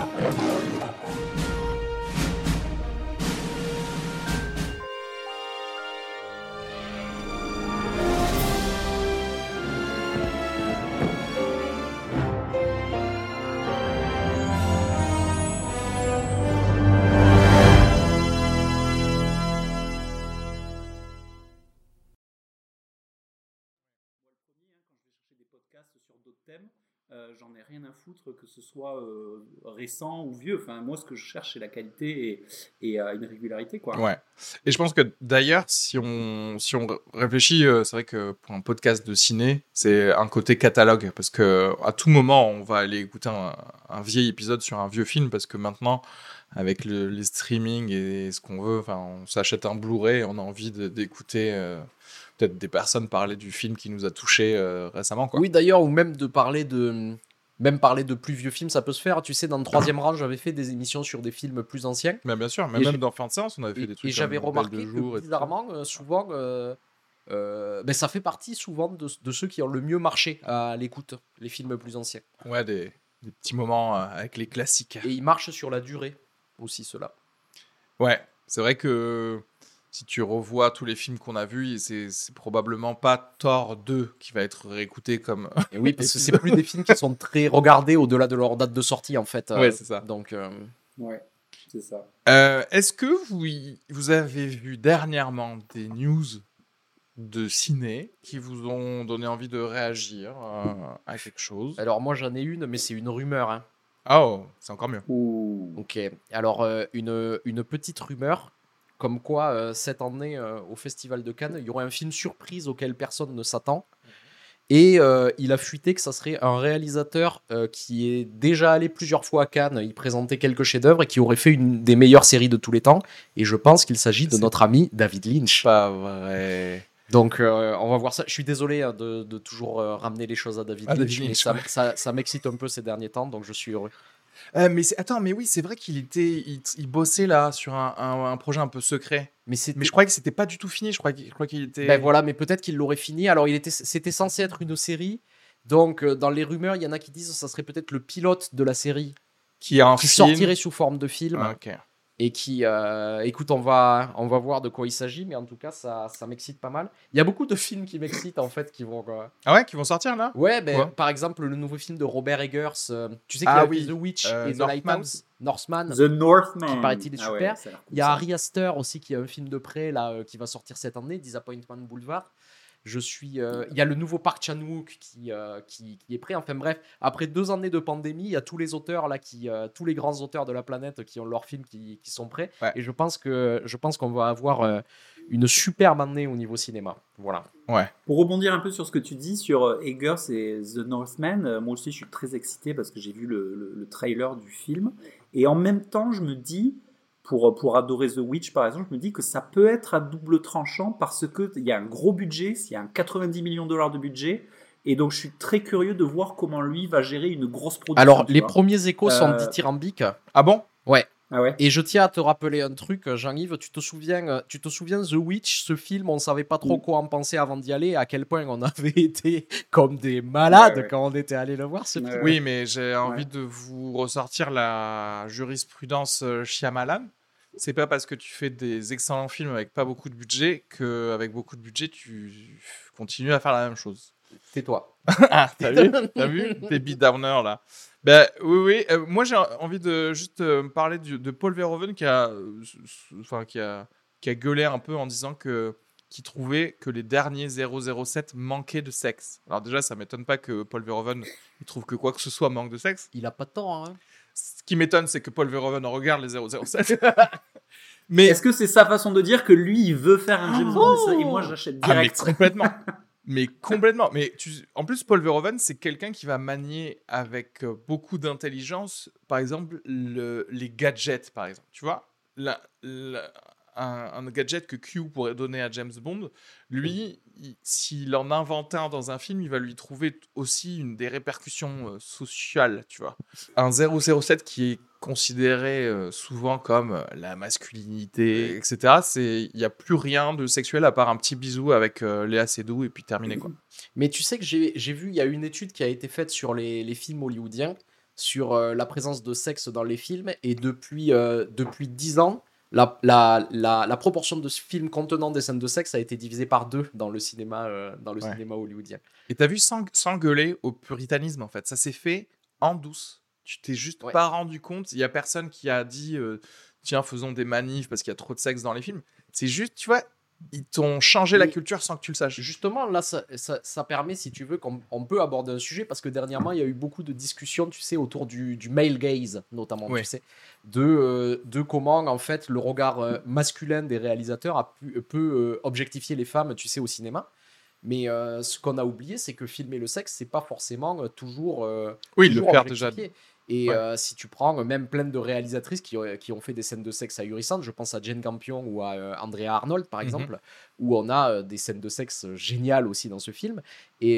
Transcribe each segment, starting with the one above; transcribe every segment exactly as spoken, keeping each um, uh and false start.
Sur d'autres thèmes, euh, j'en ai rien à foutre que ce soit euh, récent ou vieux. Enfin, moi, ce que je cherche, c'est la qualité et, et euh, une régularité, quoi. Ouais. Et je pense que d'ailleurs, si on, si on réfléchit, euh, c'est vrai que pour un podcast de ciné, c'est un côté catalogue parce que à tout moment, on va aller écouter un, un vieil épisode sur un vieux film parce que maintenant, avec le, les streamings et ce qu'on veut, enfin, on s'achète un Blu-ray, et on a envie de, d'écouter. Euh, peut-être des personnes parler du film qui nous a touchés euh, récemment, quoi. Oui, d'ailleurs, ou même de parler de, même parler de plus vieux films, ça peut se faire. Tu sais, dans le troisième rang, j'avais fait des émissions sur des films plus anciens. Mais bien sûr, mais même dans Fin de séance, on avait fait et, des trucs. Et j'avais comme remarqué de jour que bizarrement, euh, souvent, euh, euh, ben, ça fait partie souvent de, de ceux qui ont le mieux marché à l'écoute, les films plus anciens. Ouais, des, des petits moments euh, avec les classiques. Et ils marchent sur la durée aussi, ceux-là. Ouais, c'est vrai que si tu revois tous les films qu'on a vus, c'est, c'est probablement pas Thor deux qui va être réécouté comme. Et oui, parce que c'est plus des films qui sont très regardés au-delà de leur date de sortie, en fait. Ouais, c'est ça. Donc, euh... ouais, c'est ça. Euh, est-ce que vous, vous avez vu dernièrement des news de ciné qui vous ont donné envie de réagir euh, à quelque chose? Alors, moi, j'en ai une, mais c'est une rumeur. Hein. Oh, c'est encore mieux. Ouh. Ok. Alors, euh, une, une petite rumeur. Comme quoi, euh, cette année, euh, au Festival de Cannes, il y aurait un film surprise auquel personne ne s'attend. Et euh, il a fuité que ça serait un réalisateur euh, qui est déjà allé plusieurs fois à Cannes. Il présentait quelques chefs-d'œuvre et qui aurait fait une des meilleures séries de tous les temps. Et je pense qu'il s'agit de C'est notre ami David Lynch. Pas vrai. Donc, euh, on va voir ça. Je suis désolé hein, de, de toujours euh, ramener les choses à David Ah, Lynch, David mais Lynch, ça, ouais. ça, ça m'excite un peu ces derniers temps, donc je suis heureux. Euh, mais c'est... Attends, mais oui, c'est vrai qu'il était, il, il bossait là sur un, un, un projet un peu secret. Mais, mais je croyais que c'était pas du tout fini. Je crois qu'il, je crois qu'il était. Ben voilà, mais peut-être qu'il l'aurait fini. Alors, il était, c'était censé être une série. Donc, euh, dans les rumeurs, il y en a qui disent que ça serait peut-être le pilote de la série qui, a un qui film. sortirait sous forme de film. Ah, ok. Et qui, euh, écoute, on va, on va voir de quoi il s'agit, mais en tout cas, ça, ça m'excite pas mal. Il y a beaucoup de films qui m'excitent en fait, qui vont. Euh... Ah ouais, qui vont sortir là. Ouais, ben par exemple le nouveau film de Robert Eggers. Euh, tu sais qu'il ah, y a oui. The Witch euh, et The Northman. Lighthouse. Northman. The Northman. Qui paraît-il est ah super. Ouais, cool, il y a ça. Ari Aster aussi qui a un film de près là euh, qui va sortir cette année, Disappointment Boulevard. Je suis. Euh, il y a le nouveau Park Chan-wook qui, euh, qui, qui est prêt. Enfin bref, après deux années de pandémie, il y a tous les auteurs là qui, euh, tous les grands auteurs de la planète qui ont leurs films qui, qui sont prêts. Ouais. Et je pense que je pense qu'on va avoir euh, une superbe année au niveau cinéma. Voilà. Ouais. Pour rebondir un peu sur ce que tu dis sur euh, Eggers et The Northman, euh, moi aussi je suis très excité parce que j'ai vu le, le, le trailer du film et en même temps je me dis. Pour, pour adorer The Witch, par exemple, je me dis que ça peut être à double tranchant parce qu'il y a un gros budget, il y a un quatre-vingt-dix millions de dollars de budget, et donc je suis très curieux de voir comment lui va gérer une grosse production. Alors, les vois. premiers échos euh... sont dithyrambiques. Ah bon? Ouais. Ah ouais. Et je tiens à te rappeler un truc, Jean-Yves, tu te souviens, tu te souviens The Witch, ce film, on savait pas trop quoi en penser avant d'y aller, à quel point on avait été comme des malades ouais, ouais. quand on était allé le voir ce ouais, film. Oui, mais j'ai envie ouais. de vous ressortir la jurisprudence Shyamalan. C'est pas parce que tu fais des excellents films avec pas beaucoup de budget qu'avec beaucoup de budget, tu continues à faire la même chose. Tais-toi. Ah, t'as vu, t'as vu Baby Downer, là. Ben, oui, oui. Euh, moi, j'ai envie de juste euh, parler du, de Paul Verhoeven qui a, euh, enfin, qui, a, qui a gueulé un peu en disant que, qu'il trouvait que les derniers zéro zéro sept manquaient de sexe. Alors déjà, ça m'étonne pas que Paul Verhoeven il trouve que quoi que ce soit manque de sexe. Il a pas de temps, hein. Ce qui m'étonne, c'est que Paul Verhoeven regarde les zéro zéro sept. Mais est-ce que c'est sa façon de dire que lui, il veut faire un James Bond oh et moi, j'achète direct. Ah, mais complètement. mais complètement. Mais tu... En plus, Paul Verhoeven, c'est quelqu'un qui va manier avec beaucoup d'intelligence, par exemple, le... les gadgets, par exemple. Tu vois, la... La... Un... un gadget que Q pourrait donner à James Bond, lui, il... s'il en invente un dans un film, il va lui trouver aussi une des répercussions euh, sociales, tu vois. Un zéro zéro sept qui est considéré euh, souvent comme euh, la masculinité, et cetera. Il n'y a plus rien de sexuel à part un petit bisou avec euh, Léa Seydoux et puis terminé, quoi. Mais tu sais que j'ai, j'ai vu, il y a une étude qui a été faite sur les, les films hollywoodiens. sur euh, la présence de sexe dans les films. Et depuis, euh, depuis dix ans, la, la, la, la proportion de films contenant des scènes de sexe a été divisée par deux dans le cinéma, euh, dans le Ouais. cinéma hollywoodien. Et t'as vu sans, sans gueuler au puritanisme, en fait. Ça s'est fait en douce. Tu t'es juste Ouais. pas rendu compte. Il y a personne qui a dit euh, tiens, faisons des manifs parce qu'il y a trop de sexe dans les films. C'est juste, tu vois, ils t'ont changé la Mais- culture sans que tu le saches. Justement, là, ça, ça, ça permet, si tu veux, qu'on on peut aborder un sujet, parce que dernièrement, il y a eu beaucoup de discussions, tu sais, autour du, du male gaze, notamment, Oui. tu sais, de, euh, de comment, en fait, le regard euh, masculin des réalisateurs a pu, peut euh, objectifier les femmes, tu sais, au cinéma. Mais euh, ce qu'on a oublié, c'est que filmer le sexe, c'est pas forcément euh, toujours, euh, Oui, le toujours faire déjà. objectifié. Et Ouais. euh, si tu prends euh, même plein de réalisatrices qui, ont- qui ont fait des scènes de sexe ahurissantes, je pense à Jane Campion ou à euh, Andrea Arnold par Mhm. exemple, où on a euh, des scènes de sexe géniales aussi dans ce film. Et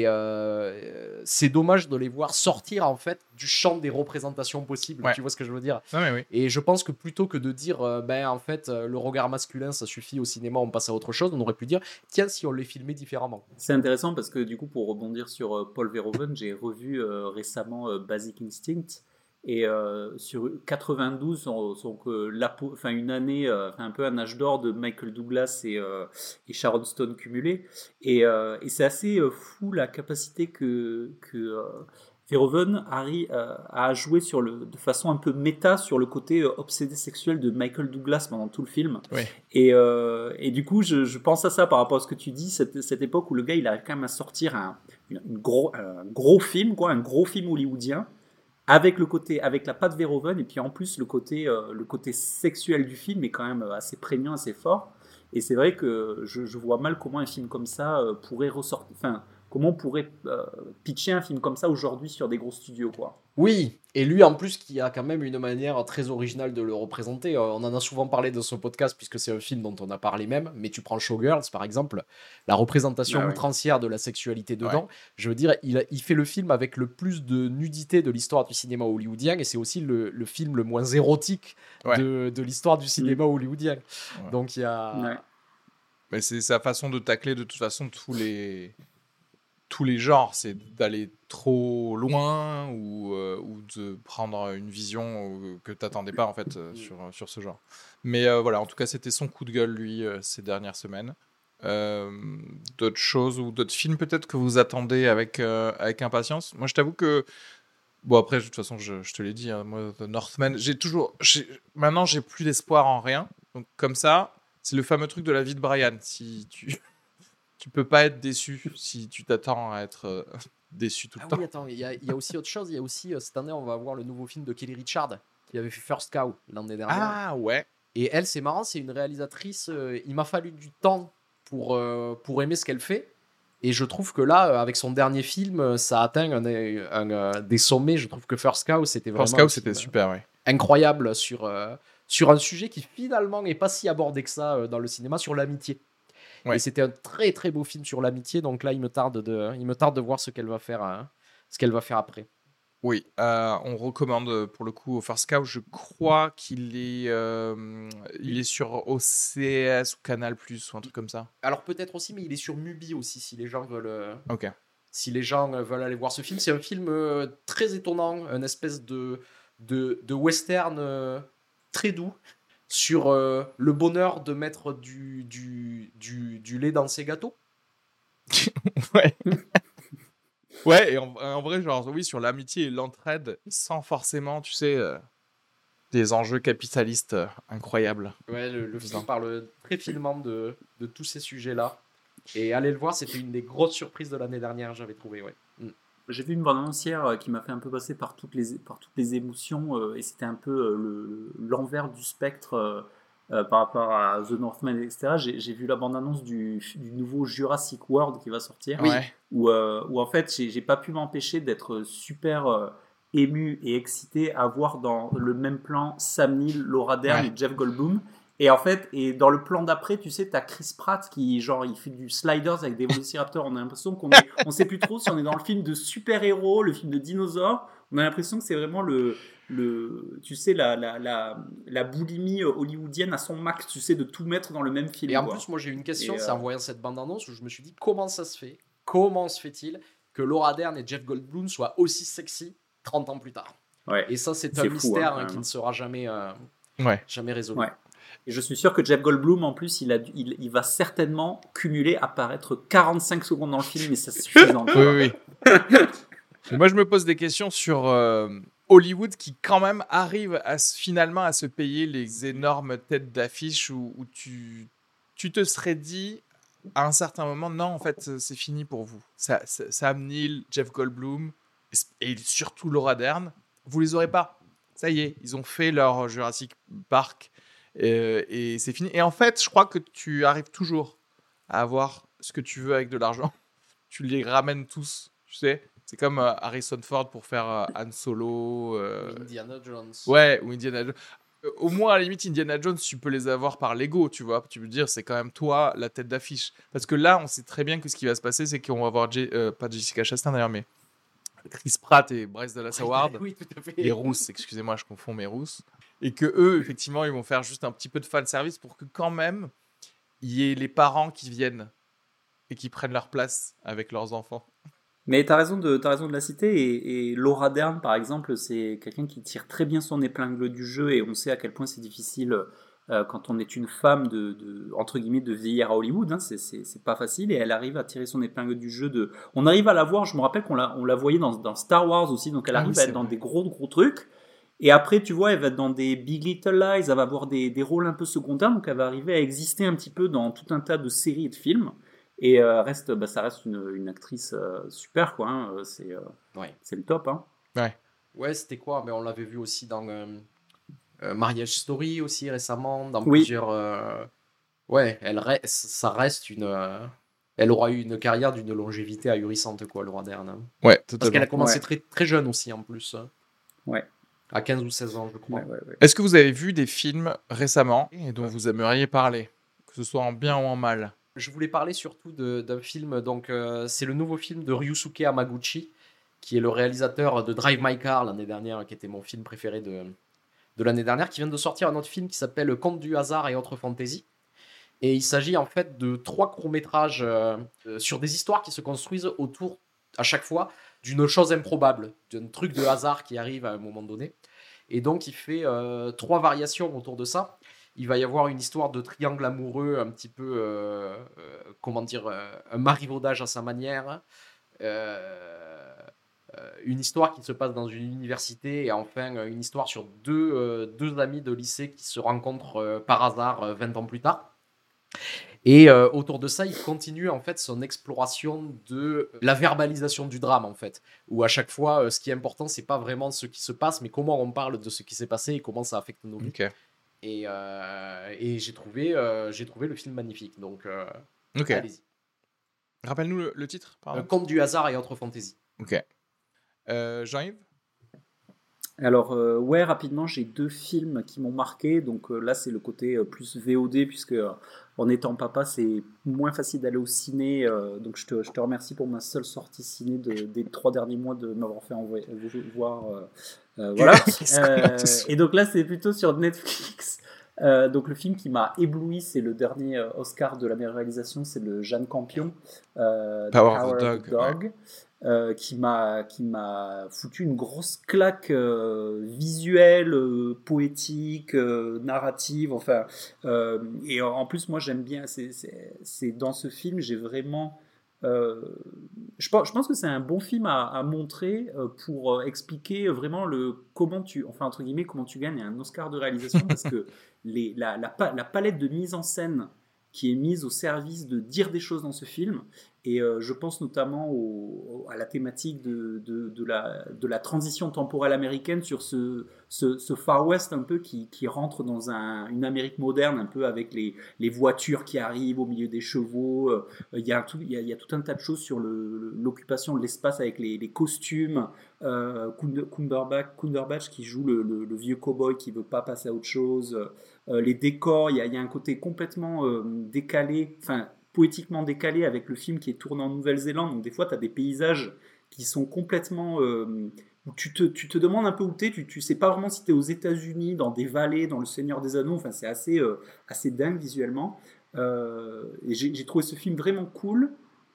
euh, c'est dommage de les voir sortir en fait du champ des représentations possibles. Ouais. Tu vois ce que je veux dire? Non, mais oui. Et je pense que plutôt que de dire, euh, ben en fait, euh, le regard masculin ça suffit au cinéma, on passe à autre chose, on aurait pu dire, tiens, si on les filmait différemment. C'est intéressant parce que du coup, pour rebondir sur euh, Paul Verhoeven, j'ai revu euh, récemment euh, Basic Instinct. Et euh, sur quatre-vingt-douze, donc son, euh, l'apo- enfin, une année, euh, enfin, un peu un âge d'or de Michael Douglas et, euh, et Sharon Stone cumulés. Et, euh, et c'est assez euh, fou la capacité que, que euh, Verhoeven arrive euh, à jouer sur le, de façon un peu méta sur le côté euh, obsédé sexuel de Michael Douglas pendant tout le film. Oui. Et, euh, et du coup, je, je pense à ça par rapport à ce que tu dis, cette, cette époque où le gars, il arrive quand même à sortir un, une, une gros, un gros film, quoi, un gros film hollywoodien, avec le côté, avec la patte Verhoeven, et puis en plus le côté, euh, le côté sexuel du film est quand même assez prégnant, assez fort. Et c'est vrai que je, je vois mal comment un film comme ça euh, pourrait ressortir, enfin, comment on pourrait euh, pitcher un film comme ça aujourd'hui sur des gros studios, quoi. Oui, et lui en plus qui a quand même une manière très originale de le représenter. Euh, on en a souvent parlé dans ce podcast puisque c'est un film dont on a parlé même, mais tu prends Showgirls par exemple, la représentation Ah ouais. outrancière de la sexualité dedans, je veux dire, il, a- il fait le film avec le plus de nudité de l'histoire du cinéma hollywoodien et c'est aussi le, le film le moins érotique Ouais. de, de l'histoire du cinéma hollywoodien. Ouais. Donc il y a... Ouais. Mais c'est sa façon de tacler de toute façon tous les tous les genres, c'est d'aller trop loin ou, euh, ou de prendre une vision euh, que t'attendais pas en fait euh, sur, sur ce genre. Mais euh, voilà, en tout cas, c'était son coup de gueule lui euh, ces dernières semaines. Euh, d'autres choses ou d'autres films peut-être que vous attendez avec euh, avec impatience. Moi, je t'avoue que bon après, de toute façon, je, je te l'ai dit, hein, moi, The Northman, j'ai toujours, j'ai, maintenant, j'ai plus d'espoir en rien. Donc comme ça, c'est le fameux truc de la vie de Brian. Si tu tu peux pas être déçu si tu t'attends à être euh, déçu tout le Ah temps. oui, attends, il y, a- il y a aussi autre chose, il y a aussi, euh, cette année, on va voir le nouveau film de Kelly Richard, qui avait fait First Cow l'année dernière. Ah ouais. Et elle, c'est marrant, c'est une réalisatrice. euh, il m'a fallu du temps pour, euh, pour aimer ce qu'elle fait. Et je trouve que là, euh, avec son dernier film, euh, ça atteint un, un, euh, des sommets. Je trouve que First Cow, c'était vraiment First un Cow, film, c'était euh, super, ouais. incroyable sur, euh, sur un sujet qui finalement n'est pas si abordé que ça euh, dans le cinéma, sur l'amitié. Ouais. Et c'était un très très beau film sur l'amitié. Donc là, il me tarde de, il me tarde de voir ce qu'elle va faire, hein, ce qu'elle va faire après. Oui, euh, on recommande euh, pour le coup au First Cow. Je crois qu'il est, euh, il est sur O C S ou Canal Plus ou un truc comme ça. Alors peut-être aussi, mais il est sur Mubi aussi, si les gens veulent. euh, Ok. Si les gens euh, veulent aller voir ce film, c'est un film euh, très étonnant, une espèce de, de, de western euh, très doux sur euh, le bonheur de mettre du, du, du, du lait dans ses gâteaux. Ouais. Ouais, et en, en vrai, genre, oui, sur l'amitié et l'entraide, sans forcément, tu sais, euh, des enjeux capitalistes euh, incroyables. Ouais, le, le film parle très finement de, de tous ces sujets-là. Et aller le voir, c'était une des grosses surprises de l'année dernière, j'avais trouvé. Ouais. Mm. J'ai vu une bande-annonce hier euh, qui m'a fait un peu passer par toutes les, par toutes les émotions euh, et c'était un peu euh, le, l'envers du spectre euh, euh, par rapport à The Northman, et cetera. J'ai, j'ai vu la bande-annonce du, du nouveau Jurassic World qui va sortir, Ouais. où, euh, où en fait j'ai, j'ai pas pu m'empêcher d'être super euh, ému et excité à voir dans le même plan Sam Neill, Laura Dern Ouais. et Jeff Goldblum. Et en fait, et dans le plan d'après, tu sais, t'as Chris Pratt qui, genre, il fait du sliders avec des vélociraptors. On a l'impression qu'on est, on sait plus trop si on est dans le film de super-héros, le film de dinosaures. On a l'impression que c'est vraiment le, le, tu sais, la, la, la, la boulimie hollywoodienne à son max, tu sais, de tout mettre dans le même film. Et en quoi. plus, moi j'ai eu une question, Et, c'est euh, en voyant cette bande-annonce où je me suis dit comment ça se fait, comment se fait-il que Laura Dern et Jeff Goldblum soient aussi sexy trente ans plus tard. Ouais. Et ça, c'est, C'est un fou, mystère hein, hein, qui ne sera jamais, euh, Ouais. jamais résolu. Ouais. Et je suis sûr que Jeff Goldblum, en plus, il, a, il, il va certainement cumuler, apparaître quarante-cinq secondes dans le film, et ça c'est suffisant. Oui, oui, oui. Et moi, je me pose des questions sur euh, Hollywood qui, quand même, arrive à, finalement à se payer les énormes têtes d'affiche où, où tu, tu te serais dit à un certain moment, non, en fait, c'est fini pour vous. Ça, ça, Sam Neill, Jeff Goldblum et, et surtout Laura Dern, vous les aurez pas. Ça y est, ils ont fait leur Jurassic Park euh, et c'est fini. Et en fait, je crois que tu arrives toujours à avoir ce que tu veux avec de l'argent. Tu les ramènes tous, tu sais. C'est comme euh, Harrison Ford pour faire euh, Han Solo. Euh... Indiana Jones. Ouais, ou Indiana Jones. Euh, au moins, à la limite, Indiana Jones, tu peux les avoir par Lego, tu vois. Tu peux dire, c'est quand même toi la tête d'affiche. Parce que là, on sait très bien que ce qui va se passer, c'est qu'on va avoir, J- euh, pas Jessica Chastain d'ailleurs, mais Chris Pratt et Bryce Dallas Howard. Oui, tout à fait. Les rousses, excusez-moi, je confonds mes rousses. Et que eux, effectivement, ils vont faire juste un petit peu de fan service pour que quand même, il y ait les parents qui viennent et qui prennent leur place avec leurs enfants. Mais tu as raison, de, t'as raison de la citer, et, et Laura Dern, par exemple, c'est quelqu'un qui tire très bien son épingle du jeu, et on sait à quel point c'est difficile euh, quand on est une femme de, de entre guillemets, de vieillir à Hollywood, hein, c'est, c'est, c'est pas facile, et elle arrive à tirer son épingle du jeu. De... On arrive à la voir, je me rappelle qu'on la, on la voyait dans, dans Star Wars aussi, donc elle Ah arrive oui, à c'est être dans vrai. des gros gros trucs, et après tu vois, elle va être dans des Big Little Lies, elle va avoir des, des rôles un peu secondaires, donc elle va arriver à exister un petit peu dans tout un tas de séries et de films. Et euh, reste, bah, ça reste une, une actrice euh, super, quoi. Hein. C'est, euh, Ouais. c'est le top. Hein. Ouais. Ouais, c'était quoi? Mais on l'avait vu aussi dans euh, euh, Marriage Story aussi récemment, dans Oui. plusieurs. euh, Ouais, elle reste, ça reste une. euh, Elle aura eu une carrière d'une longévité ahurissante, quoi, Laura Dern. hein. Ouais, Parce qu'elle totalement. a commencé Ouais. très, très jeune aussi, en plus. hein. Ouais. À quinze ou seize ans, je crois. Ouais, ouais, ouais. Est-ce que vous avez vu des films récemment et dont vous aimeriez parler, que ce soit en bien ou en mal? Je voulais parler surtout de- d'un film, donc euh, c'est le nouveau film de Ryusuke Hamaguchi, qui est le réalisateur de Drive My Car l'année dernière, qui était mon film préféré de, de l'année dernière, qui vient de sortir un autre film qui s'appelle Conte du hasard et autres fantaisies. Et il s'agit en fait de trois courts-métrages euh, euh, sur des histoires qui se construisent autour, à chaque fois, d'une chose improbable, d'un truc de hasard qui arrive à un moment donné. Et donc il fait euh, trois variations autour de ça. Il va y avoir une histoire de triangle amoureux, un petit peu, euh, euh, comment dire, euh, un marivaudage à sa manière. Euh, euh, une histoire qui se passe dans une université et enfin euh, une histoire sur deux, euh, deux amis de lycée qui se rencontrent euh, par hasard euh, vingt ans plus tard. Et euh, autour de ça, il continue en fait son exploration de la verbalisation du drame en fait, où à chaque fois, euh, ce qui est important, c'est pas vraiment ce qui se passe, mais comment on parle de ce qui s'est passé et comment ça affecte nos vies. Ok. Et, euh, et j'ai trouvé, euh, j'ai trouvé le film magnifique, donc euh, Ok. allez-y. Rappelle-nous le, le titre, Un pardon. conte du hasard et autres fantaisies. Ok. Euh, Jean-Yves? Alors, euh, ouais, rapidement, j'ai deux films qui m'ont marqué. Donc euh, là, c'est le côté euh, plus V O D, puisque euh, en étant papa, c'est moins facile d'aller au ciné. euh, donc je te, je te remercie pour ma seule sortie ciné de- des trois derniers mois de m'avoir fait envoyer, voir. euh, euh, voilà. Euh, et donc là, c'est plutôt sur Netflix. Euh, donc le film qui m'a ébloui, c'est le dernier euh, Oscar de la meilleure réalisation, c'est le Jeanne Campion, euh, The Power of the Dog, Dog, euh, qui m'a qui m'a foutu une grosse claque euh, visuelle, euh, poétique, euh, narrative, enfin. euh, et en plus, moi, j'aime bien. C'est, c'est, c'est dans ce film, j'ai vraiment. euh, je, pense, je pense que c'est un bon film à, à montrer euh, pour euh, expliquer vraiment le comment tu, enfin entre guillemets, comment tu gagnes un Oscar de réalisation, parce que les, la, la, pa- la palette de mise en scène qui est mise au service de dire des choses dans ce film. Et euh, je pense notamment au, au- à la thématique de, de, de la, de la transition temporelle américaine sur ce, ce, ce Far West un peu qui, qui rentre dans un, une Amérique moderne, un peu avec les, les voitures qui arrivent au milieu des chevaux. Euh, Il y a tout, il y a, il y a tout un tas de choses sur le- l'occupation de l'espace avec les, les costumes. Euh, Kunder- Cumberbatch, Cumberbatch qui joue le, le- le vieux cow-boy qui veut pas passer à autre chose. Euh, les décors, il y a, il y a un côté complètement euh, décalé, enfin poétiquement décalé avec le film qui est tourné en Nouvelle-Zélande. Donc des fois, tu as des paysages qui sont complètement... Euh, où tu te, tu te demandes un peu où tu es, tu, tu sais pas vraiment si tu es aux États-Unis, dans des vallées, dans le Seigneur des Anneaux. Enfin, c'est assez, euh, assez dingue visuellement. Euh, et j'ai, j'ai trouvé ce film vraiment cool.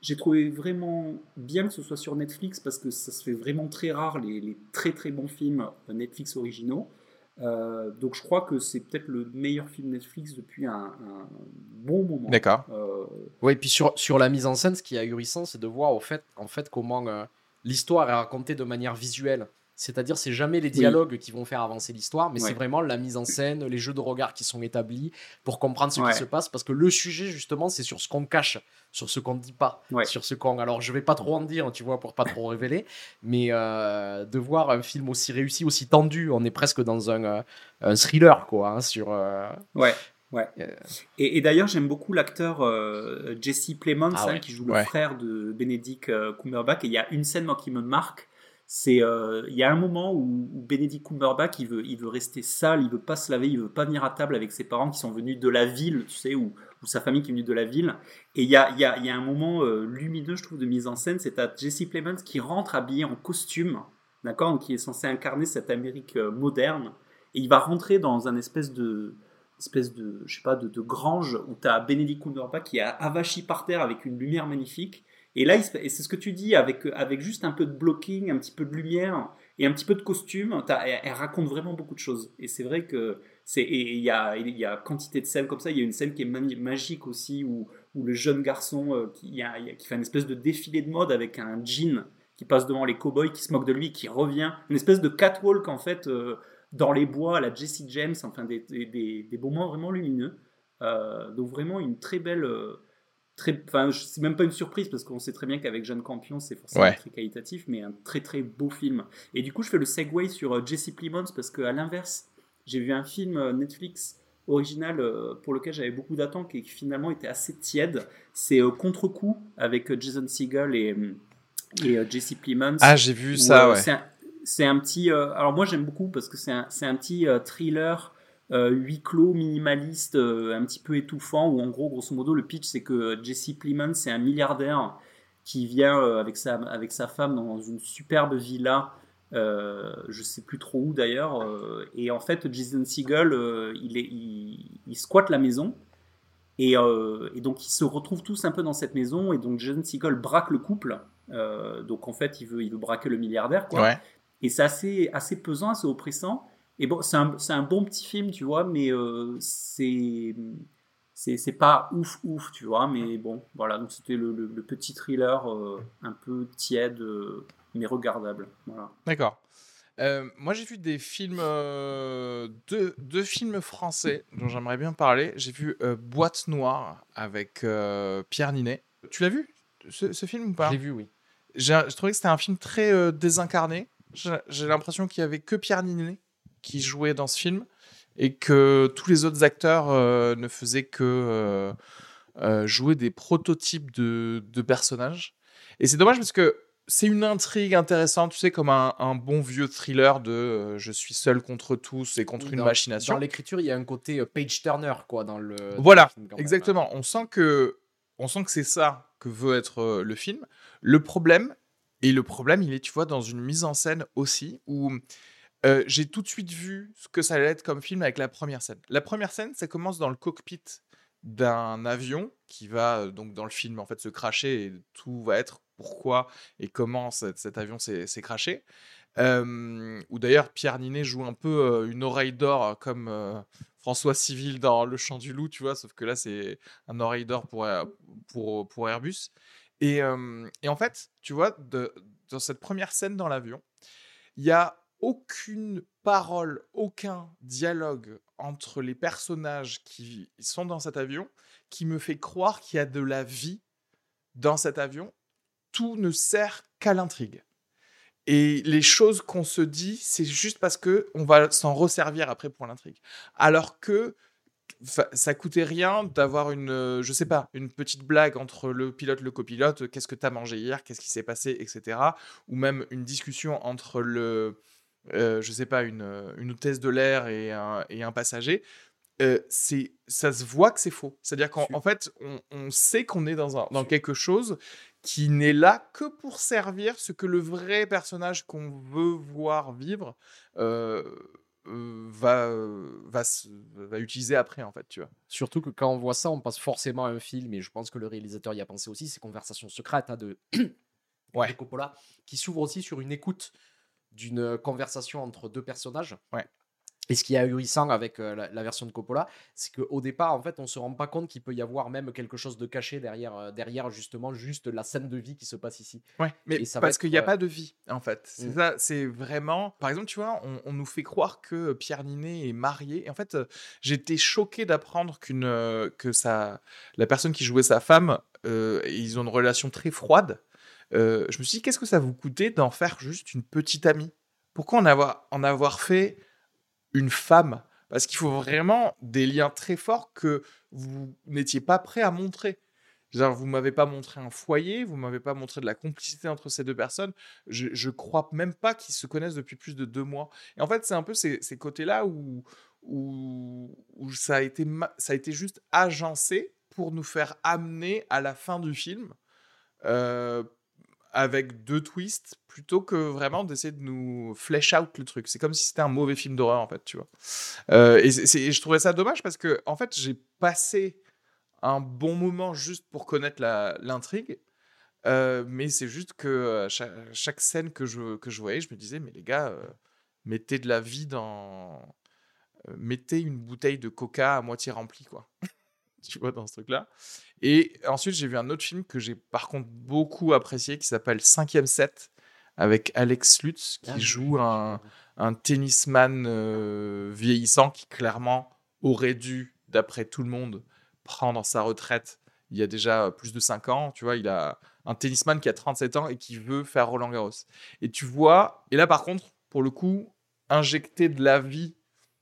j'ai trouvé vraiment bien que ce soit sur Netflix parce que ça se fait vraiment très rare les, les très très bons films Netflix originaux. Euh, donc je crois que c'est peut-être le meilleur film Netflix depuis un, un bon moment. D'accord. Euh, Oui, et puis sur, sur la mise en scène, ce qui est ahurissant, c'est de voir au fait, en fait comment euh, l'histoire est racontée de manière visuelle. C'est-à-dire, c'est jamais les dialogues oui. qui vont faire avancer l'histoire, mais ouais. c'est vraiment la mise en scène, les jeux de regard qui sont établis pour comprendre ce ouais. qui se passe. Parce que le sujet, justement, c'est sur ce qu'on cache, sur ce qu'on ne dit pas, ouais. sur ce qu'on... Alors, je vais pas trop en dire, tu vois, pour pas trop révéler, mais euh, de voir un film aussi réussi, aussi tendu, on est presque dans un, euh, un thriller, quoi, hein, sur... Euh... Ouais. Ouais. Euh... Et, et d'ailleurs, j'aime beaucoup l'acteur euh, Jesse Plemons, ah ouais. hein, qui joue le ouais. frère de Benedict euh, Cumberbatch. Et il y a une scène moi, qui me marque. C'est, il euh, y a un moment où, où Benedict Cumberbatch, il veut, il veut rester sale, il veut pas se laver, il veut pas venir à table avec ses parents qui sont venus de la ville, tu sais, ou, ou sa famille qui est venue de la ville. Et il y a, y, a, y a un moment euh, lumineux, je trouve, de mise en scène. C'est à Jesse Plemons qui rentre habillé en costume, d'accord, qui est censé incarner cette Amérique euh, moderne. Et il va rentrer dans un espèce de espèce de, je sais pas, de, de grange où tu as Benedict Cumberbatch qui est avachi par terre avec une lumière magnifique. Et là, il se, et c'est ce que tu dis, avec, avec juste un peu de blocking, un petit peu de lumière et un petit peu de costume, elle, elle raconte vraiment beaucoup de choses. Et c'est vrai que c'est, et il y a, il y a quantité de scènes comme ça. Il y a une scène qui est magique aussi où, où le jeune garçon euh, qui, y a, qui fait une espèce de défilé de mode avec un jean qui passe devant les cow-boys, qui se moque de lui, qui revient. Une espèce de catwalk en fait. Euh, dans les bois, à la Jesse James, enfin des, des, des, des moments vraiment lumineux. Euh, donc vraiment une très belle... Euh, très, enfin, c'est même pas une surprise, parce qu'on sait très bien qu'avec Jane Campion, c'est forcément ouais. très qualitatif, mais un très très beau film. Et du coup, je fais le segue sur euh, Jesse Plemons, parce qu'à l'inverse, j'ai vu un film euh, Netflix original euh, pour lequel j'avais beaucoup d'attentes et qui finalement était assez tiède. C'est euh, Contre-coup, avec euh, Jason Segel et, et euh, Jesse Plemons. Ah, j'ai vu où, ça, euh, ouais. C'est un, c'est un petit... Euh, alors moi j'aime beaucoup parce que c'est un, c'est un petit euh, thriller euh, huis clos, minimaliste, euh, un petit peu étouffant, où en gros, grosso modo, le pitch c'est que Jesse Plemons, c'est un milliardaire qui vient euh, avec, sa, avec sa femme dans une superbe villa, euh, je sais plus trop où d'ailleurs, euh, et en fait Jason Segel, euh, il, est, il, il squatte la maison, et, euh, et donc ils se retrouvent tous un peu dans cette maison, et donc Jason Segel braque le couple, euh, donc en fait il veut, il veut braquer le milliardaire, quoi. Ouais. Et c'est assez, assez pesant, assez oppressant. Et bon, c'est un, c'est un bon petit film, tu vois, mais euh, c'est, c'est, c'est pas ouf, ouf, tu vois. Mais bon, voilà, donc c'était le, le, le petit thriller euh, un peu tiède, euh, mais regardable. Voilà. D'accord. Euh, moi, j'ai vu des films, euh, deux, deux films français dont j'aimerais bien parler. J'ai vu euh, Boîte Noire avec euh, Pierre Ninet. Tu l'as vu, ce, ce film ou pas ? J'ai vu, oui. J'ai, j'ai trouvé que c'était un film très euh, désincarné. J'ai, j'ai l'impression qu'il y avait que Pierre Ninet qui jouait dans ce film et que tous les autres acteurs euh, ne faisaient que euh, euh, jouer des prototypes de, de personnages. Et c'est dommage parce que c'est une intrigue intéressante, tu sais, comme un, un bon vieux thriller de euh, je suis seul contre tous et contre dans, une machination. Dans l'écriture, il y a un côté euh, page turner, quoi, dans le. Voilà, dans le film, exactement. On sent que on sent que c'est ça que veut être euh, le film. Le problème, et le problème, il est, tu vois, dans une mise en scène aussi, où euh, j'ai tout de suite vu ce que ça allait être comme film avec la première scène. La première scène, ça commence dans le cockpit d'un avion qui va, donc dans le film, en fait, se crasher, et tout va être pourquoi et comment cet, cet avion s'est, s'est crashé. Euh, où d'ailleurs, Pierre Ninet joue un peu euh, une oreille d'or, comme euh, François Civil dans Le Chant du Loup, tu vois, sauf que là, c'est un oreille d'or pour, pour, pour Airbus. Et, euh, et en fait, tu vois, de, dans cette première scène dans l'avion, il y a aucune parole, aucun dialogue entre les personnages qui sont dans cet avion qui me fait croire qu'il y a de la vie dans cet avion. Tout ne sert qu'à l'intrigue. Et les choses qu'on se dit, c'est juste parce qu'on va s'en resservir après pour l'intrigue. Alors que ça coûtait rien d'avoir une, je sais pas, une petite blague entre le pilote et le copilote. Qu'est-ce que t'as mangé hier ? Qu'est-ce qui s'est passé ? Etc. Ou même une discussion entre le, euh, je sais pas, une, une hôtesse de l'air et un, et un passager. Euh, c'est, ça se voit que c'est faux. C'est-à-dire qu'en en fait, on, on sait qu'on est dans, un, dans quelque chose qui n'est là que pour servir ce que le vrai personnage qu'on veut voir vivre euh, euh, va, euh, va, se- va utiliser après, en fait, tu vois. Surtout que quand on voit ça, on pense forcément à un film, et je pense que le réalisateur y a pensé aussi, c'est Conversation secrète hein, de, de Ouais, Coppola, qui s'ouvre aussi sur une écoute d'une conversation entre deux personnages. ouais. Et ce qui est ahurissant avec euh, la, la version de Coppola, c'est qu'au départ, en fait, on se rend pas compte qu'il peut y avoir même quelque chose de caché derrière, euh, derrière justement juste la scène de vie qui se passe ici. Ouais, mais Et ça va parce être. qu'il n'y a euh, pas de vie, en fait. C'est Mm. ça, c'est vraiment. Par exemple, tu vois, on, on nous fait croire que Pierre Ninet est marié. Et en fait, euh, j'étais choqué d'apprendre qu'une, euh, que ça, la personne qui jouait sa femme, euh, ils ont une relation très froide. Euh, je me suis dit, qu'est-ce que ça vous coûtait d'en faire juste une petite amie? Pourquoi en avoir, en avoir fait une femme? Parce qu'il faut vraiment des liens très forts que vous n'étiez pas prêt à montrer. Genre, vous m'avez pas montré un foyer, vous m'avez pas montré de la complicité entre ces deux personnes. Je, je crois même pas qu'ils se connaissent depuis plus de deux mois. Et en fait, c'est un peu ces, ces côtés-là où, où, où ça, a été ma- ça a été juste agencé pour nous faire amener à la fin du film euh, avec deux twists plutôt que vraiment d'essayer de nous flesh out le truc. C'est comme si c'était un mauvais film d'horreur, en fait, tu vois. Euh, et, c'est- c'est- et je trouvais ça dommage parce que, en fait, j'ai passé un bon moment juste pour connaître la- l'intrigue. Euh, mais c'est juste que euh, chaque, chaque scène que je, que je voyais, je me disais, mais les gars, euh, mettez de la vie dans. euh, mettez une bouteille de coca à moitié remplie, quoi. Tu vois, dans ce truc-là. Et ensuite, j'ai vu un autre film que j'ai par contre beaucoup apprécié qui s'appelle Cinquième Set avec Alex Lutz qui Ah, je- joue je- un, un tennisman euh, vieillissant qui clairement aurait dû, d'après tout le monde, prendre sa retraite il y a déjà plus de cinq ans. Tu vois, il a un tennisman qui a trente-sept ans et qui veut faire Roland Garros. Et tu vois, et là par contre, pour le coup, injecter de la vie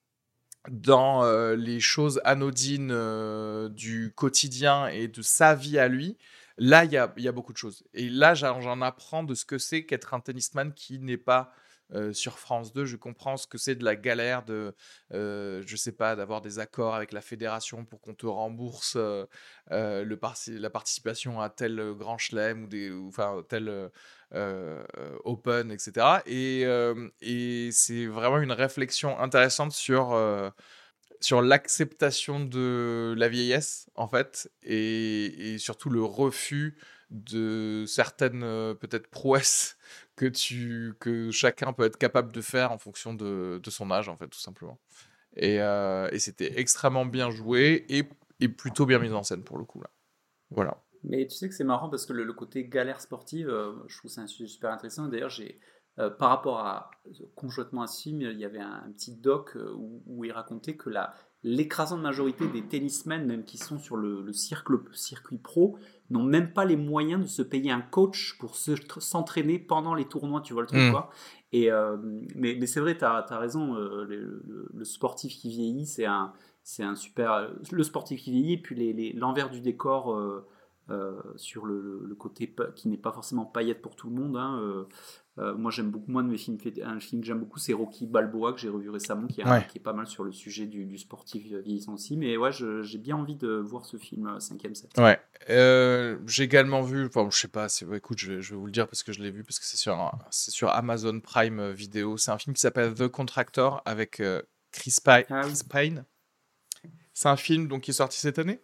dans euh, les choses anodines euh, du quotidien et de sa vie à lui, là, il y a, il y a beaucoup de choses. Et là, j'en j'en apprends de ce que c'est qu'être un tennisman qui n'est pas euh, sur France deux. Je comprends ce que c'est de la galère de, euh, je sais pas, d'avoir des accords avec la fédération pour qu'on te rembourse euh, euh, le par- la participation à tel euh, grand chelem ou des, ou, enfin, tel euh, euh, open, et cetera. Et, euh, et c'est vraiment une réflexion intéressante sur, euh, sur l'acceptation de la vieillesse, en fait, et, et surtout le refus de certaines, euh, peut-être, prouesses que, tu, que chacun peut être capable de faire en fonction de, de son âge, en fait, tout simplement. Et, euh, et c'était extrêmement bien joué et, et plutôt bien mis en scène, pour le coup, là. Voilà. Mais tu sais que c'est marrant parce que le, le côté galère sportive, euh, je trouve c'est un sujet super intéressant. D'ailleurs, j'ai, euh, par rapport à conjointement à ce film, il y avait un, un petit doc euh, où, où il racontait que la, l'écrasante majorité des tennismen, même qui sont sur le, le cirque- le circuit pro, n'ont même pas les moyens de se payer un coach pour se, s'entraîner pendant les tournois, tu vois le truc Mm. quoi. Et, euh, mais, mais c'est vrai, tu as raison, euh, le, le- le sportif qui vieillit, c'est un, c'est un super. Le sportif qui vieillit, puis les, les- l'envers du décor. euh, euh, sur le, le- le côté pa- qui n'est pas forcément paillette pour tout le monde. hein, euh, euh, moi, j'aime beaucoup, moi, de mes films, fait- un film que j'aime beaucoup, c'est Rocky Balboa, que j'ai revu récemment, qui, est un- Ouais. qui est pas mal sur le sujet du, du sportif vieillissant aussi. Mais ouais, je- j'ai bien envie de voir ce film, euh, cinquième set. Ouais. Euh, j'ai également vu, enfin, je sais pas, c'est, ouais, écoute, je vais, je vais vous le dire parce que je l'ai vu, parce que c'est sur, un- c'est sur Amazon Prime Video. C'est un film qui s'appelle The Contractor avec euh, Chris, Pi- Ah oui. Chris Pine. C'est un film donc, qui est sorti cette année,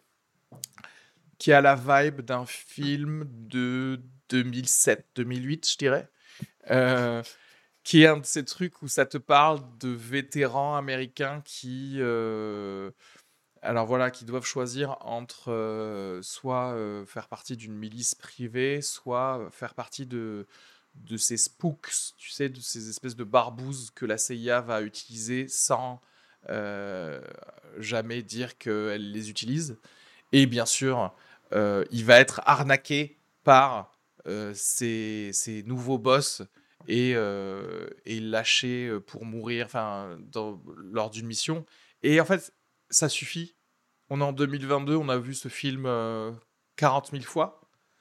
qui a la vibe d'un film de deux mille sept deux mille huit, je dirais. Euh, qui est un de ces trucs où ça te parle de vétérans américains qui, euh, alors voilà, qui doivent choisir entre euh, soit euh, faire partie d'une milice privée, soit faire partie de, de ces spooks, tu sais, de ces espèces de barbouzes que la C I A va utiliser sans euh, jamais dire qu'elle les utilise. Et bien sûr, euh, il va être arnaqué par euh, ces, ces nouveaux boss et, euh, et lâché euh, pour mourir enfin, dans- lors d'une mission. Et en fait, ça suffit. On est en deux mille vingt-deux, on a vu ce film euh, quarante mille fois.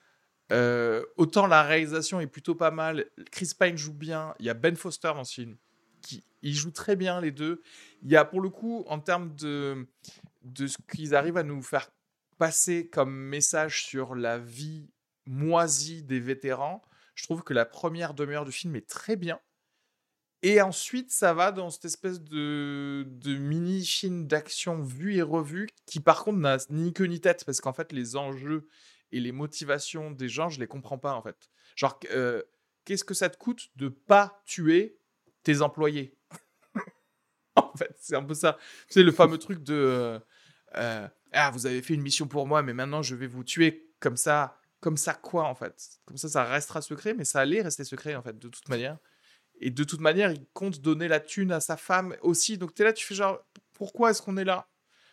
Euh, autant la réalisation est plutôt pas mal. Chris Pine joue bien. Il y a Ben Foster dans ce film. Qui, ils jouent très bien les deux. Il y a pour le coup, en termes de, de ce qu'ils arrivent à nous faire passer comme message sur la vie moisie des vétérans, je trouve que la première demi-heure du film est très bien. Et ensuite, ça va dans cette espèce de, de mini-film d'action vu et revu qui, par contre, n'a ni queue ni tête parce qu'en fait, les enjeux et les motivations des gens, je les comprends pas en fait. Genre, euh, qu'est-ce que ça te coûte de pas tuer tes employés? En fait, c'est un peu ça. Tu sais, le fameux truc de euh, euh, ah, vous avez fait une mission pour moi, mais maintenant je vais vous tuer comme ça. Comme ça, quoi en fait? Comme ça, ça restera secret, mais ça allait rester secret en fait, de toute manière. Et de toute manière, il compte donner la thune à sa femme aussi. Donc, tu es là, tu fais genre, pourquoi est-ce qu'on est là?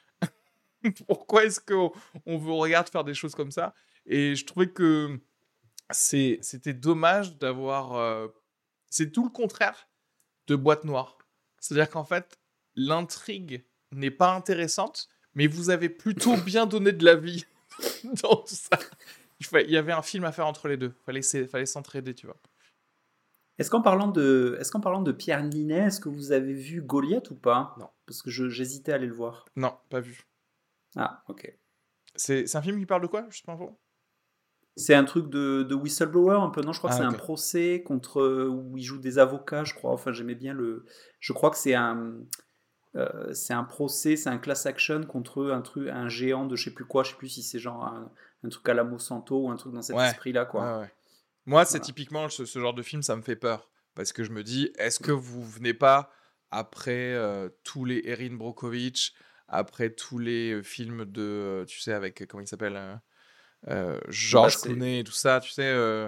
Pourquoi est-ce qu'on on vous regarde faire des choses comme ça? Et je trouvais que c'est, c'était dommage d'avoir... euh, c'est tout le contraire de Boîte Noire. C'est-à-dire qu'en fait, l'intrigue n'est pas intéressante, mais vous avez plutôt bien donné de la vie dans tout ça. Il, fallait, il y avait un film à faire entre les deux. Il fallait, fallait s'entraider, tu vois. Est-ce qu'en parlant de, est-ce qu'en parlant de Pierre Ninet, est-ce que vous avez vu Goliath ou pas? Non. Parce que je, j'hésitais à aller le voir. Non, pas vu. Ah, ok. C'est, c'est un film qui parle de quoi, juste pour info? C'est un truc de, de whistleblower un peu, non? Je crois Ah, que c'est ok. un procès contre où ils jouent des avocats, je crois. Enfin, j'aimais bien le. Je crois que c'est un, euh, c'est un procès, c'est un class action contre un truc, un géant de je sais plus quoi. Je sais plus si c'est genre un, un truc à la Monsanto ou un truc dans cet Ouais. esprit-là, quoi. Ouais, ouais. Moi, c'est Voilà. typiquement ce, ce genre de film, ça me fait peur. Parce que je me dis, est-ce que vous venez pas après euh, tous les Erin Brockovich, après tous les euh, films de, euh, tu sais, avec, comment il s'appelle euh, euh, George Bah, c'est- Clooney et tout ça, tu sais. euh,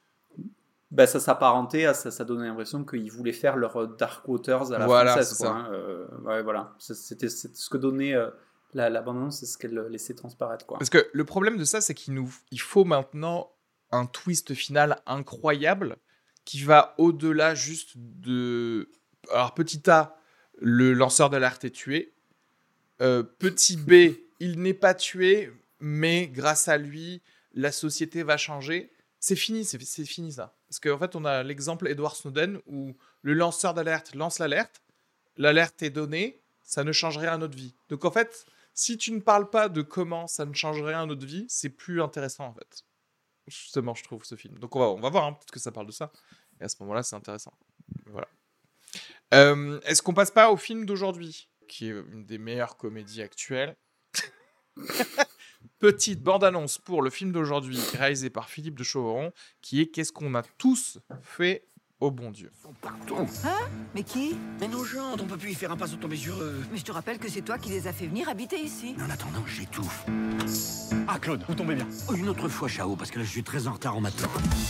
Bah, ça s'apparentait à ça, ça donnait l'impression qu'ils voulaient faire leur euh, Dark Waters à la Voilà, française, c'est quoi. ça. Hein. Euh, ouais, voilà. C'est- C'était, c'était ce que donnait euh, la, la bande-annonce, c'est ce qu'elle laissait transparaître, quoi. Parce que le problème de ça, c'est qu'il nous, il faut maintenant un twist final incroyable qui va au-delà juste de. Alors, petit A, le lanceur d'alerte est tué. Euh, petit B, il n'est pas tué, mais grâce à lui, la société va changer. C'est fini, c'est, c'est fini ça. Parce qu'en fait, on a l'exemple Edward Snowden où le lanceur d'alerte lance l'alerte, l'alerte est donnée, ça ne change rien à notre vie. Donc en fait, si tu ne parles pas de comment ça ne change rien à notre vie, c'est plus intéressant en fait. Justement, je trouve ce film. Donc on va, on va voir, hein, peut-être que ça parle de ça. Et à ce moment-là, c'est intéressant. Voilà. Euh, est-ce qu'on passe pas au film d'aujourd'hui, qui est une des meilleures comédies actuelles? Petite bande-annonce pour le film d'aujourd'hui, réalisé par Philippe de Chauvron, qui est Qu'est-ce qu'on a tous fait au bon Dieu. Hein? Mais qui? Mais nos gens, on peut plus y faire un pas sans tomber sur eux. Mais je te rappelle que c'est toi qui les as fait venir habiter ici. En attendant, j'étouffe. Ah, Claude, vous tombez bien. Oh, une autre fois, Chao, parce que là, je suis très en retard en matin.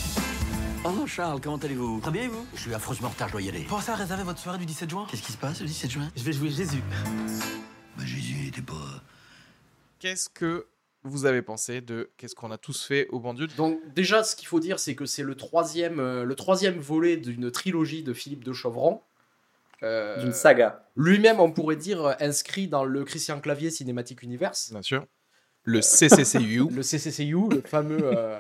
Oh, Charles, comment allez-vous? Très bien, et vous? Je suis affreusement en retard, je dois y aller. Pensez à réserver votre soirée du dix-sept juin? Qu'est-ce qui se passe le dix-sept juin? Je vais jouer Jésus. Bah, Jésus, il était pas... Qu'est-ce que vous avez pensé de Qu'est-ce qu'on a tous fait au bon Dieu? Donc déjà, ce qu'il faut dire, c'est que c'est le troisième, euh, le troisième volet d'une trilogie de Philippe de Chauvron. Euh, D'une saga. Lui-même, on pourrait dire, euh, inscrit dans le Christian Clavier Cinematic Universe. Bien sûr. Le C C C U. Le C C C U, le fameux... euh,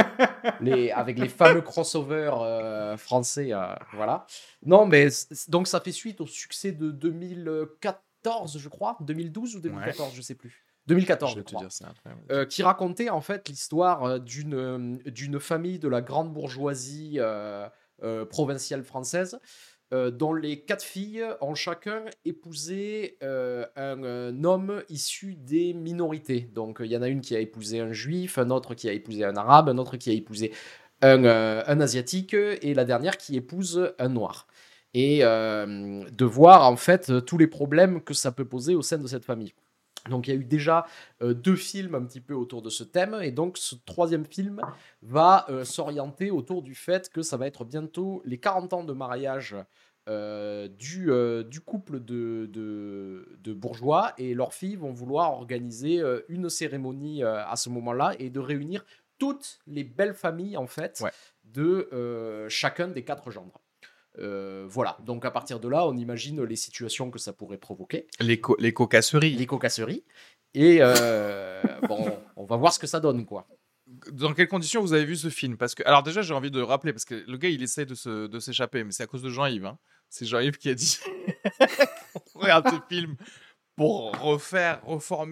les, avec les fameux crossovers euh, français. euh, voilà. Non, mais c- donc ça fait suite au succès de deux mille quatorze, je crois. deux mille douze ou deux mille quatorze, je sais plus. deux mille quatorze, Je je, vais te crois. dire, c'est incroyable. Euh, qui racontait en fait l'histoire euh, d'une, euh, d'une famille de la grande bourgeoisie euh, euh, provinciale française, euh, dont les quatre filles ont chacun épousé euh, un, un homme issu des minorités. Donc il y en a une qui a épousé un juif, un autre qui a épousé un arabe, un autre qui a épousé un, euh, un asiatique, et la dernière qui épouse un noir. Et euh, de voir en fait tous les problèmes que ça peut poser au sein de cette famille. Donc il y a eu déjà euh, deux films un petit peu autour de ce thème, et donc ce troisième film va euh, s'orienter autour du fait que ça va être bientôt les quarante ans de mariage euh, du, euh, du couple de, de, de bourgeois, et leurs filles vont vouloir organiser euh, une cérémonie euh, à ce moment-là et de réunir toutes les belles familles en fait Ouais. de euh, chacun des quatre gendres. Euh, voilà, donc à partir de là, on imagine les situations que ça pourrait provoquer, Les, co- les cocasseries. les cocasseries, et euh, bon, on va voir ce que ça donne, quoi. Dans quelles conditions vous avez vu ce film? Parce que, alors déjà, j'ai envie de rappeler, parce que le gars, il essaie de, se, de s'échapper, mais c'est à cause de Jean-Yves. Hein. C'est Jean-Yves qui a dit regarde ce film pour refaire, reformer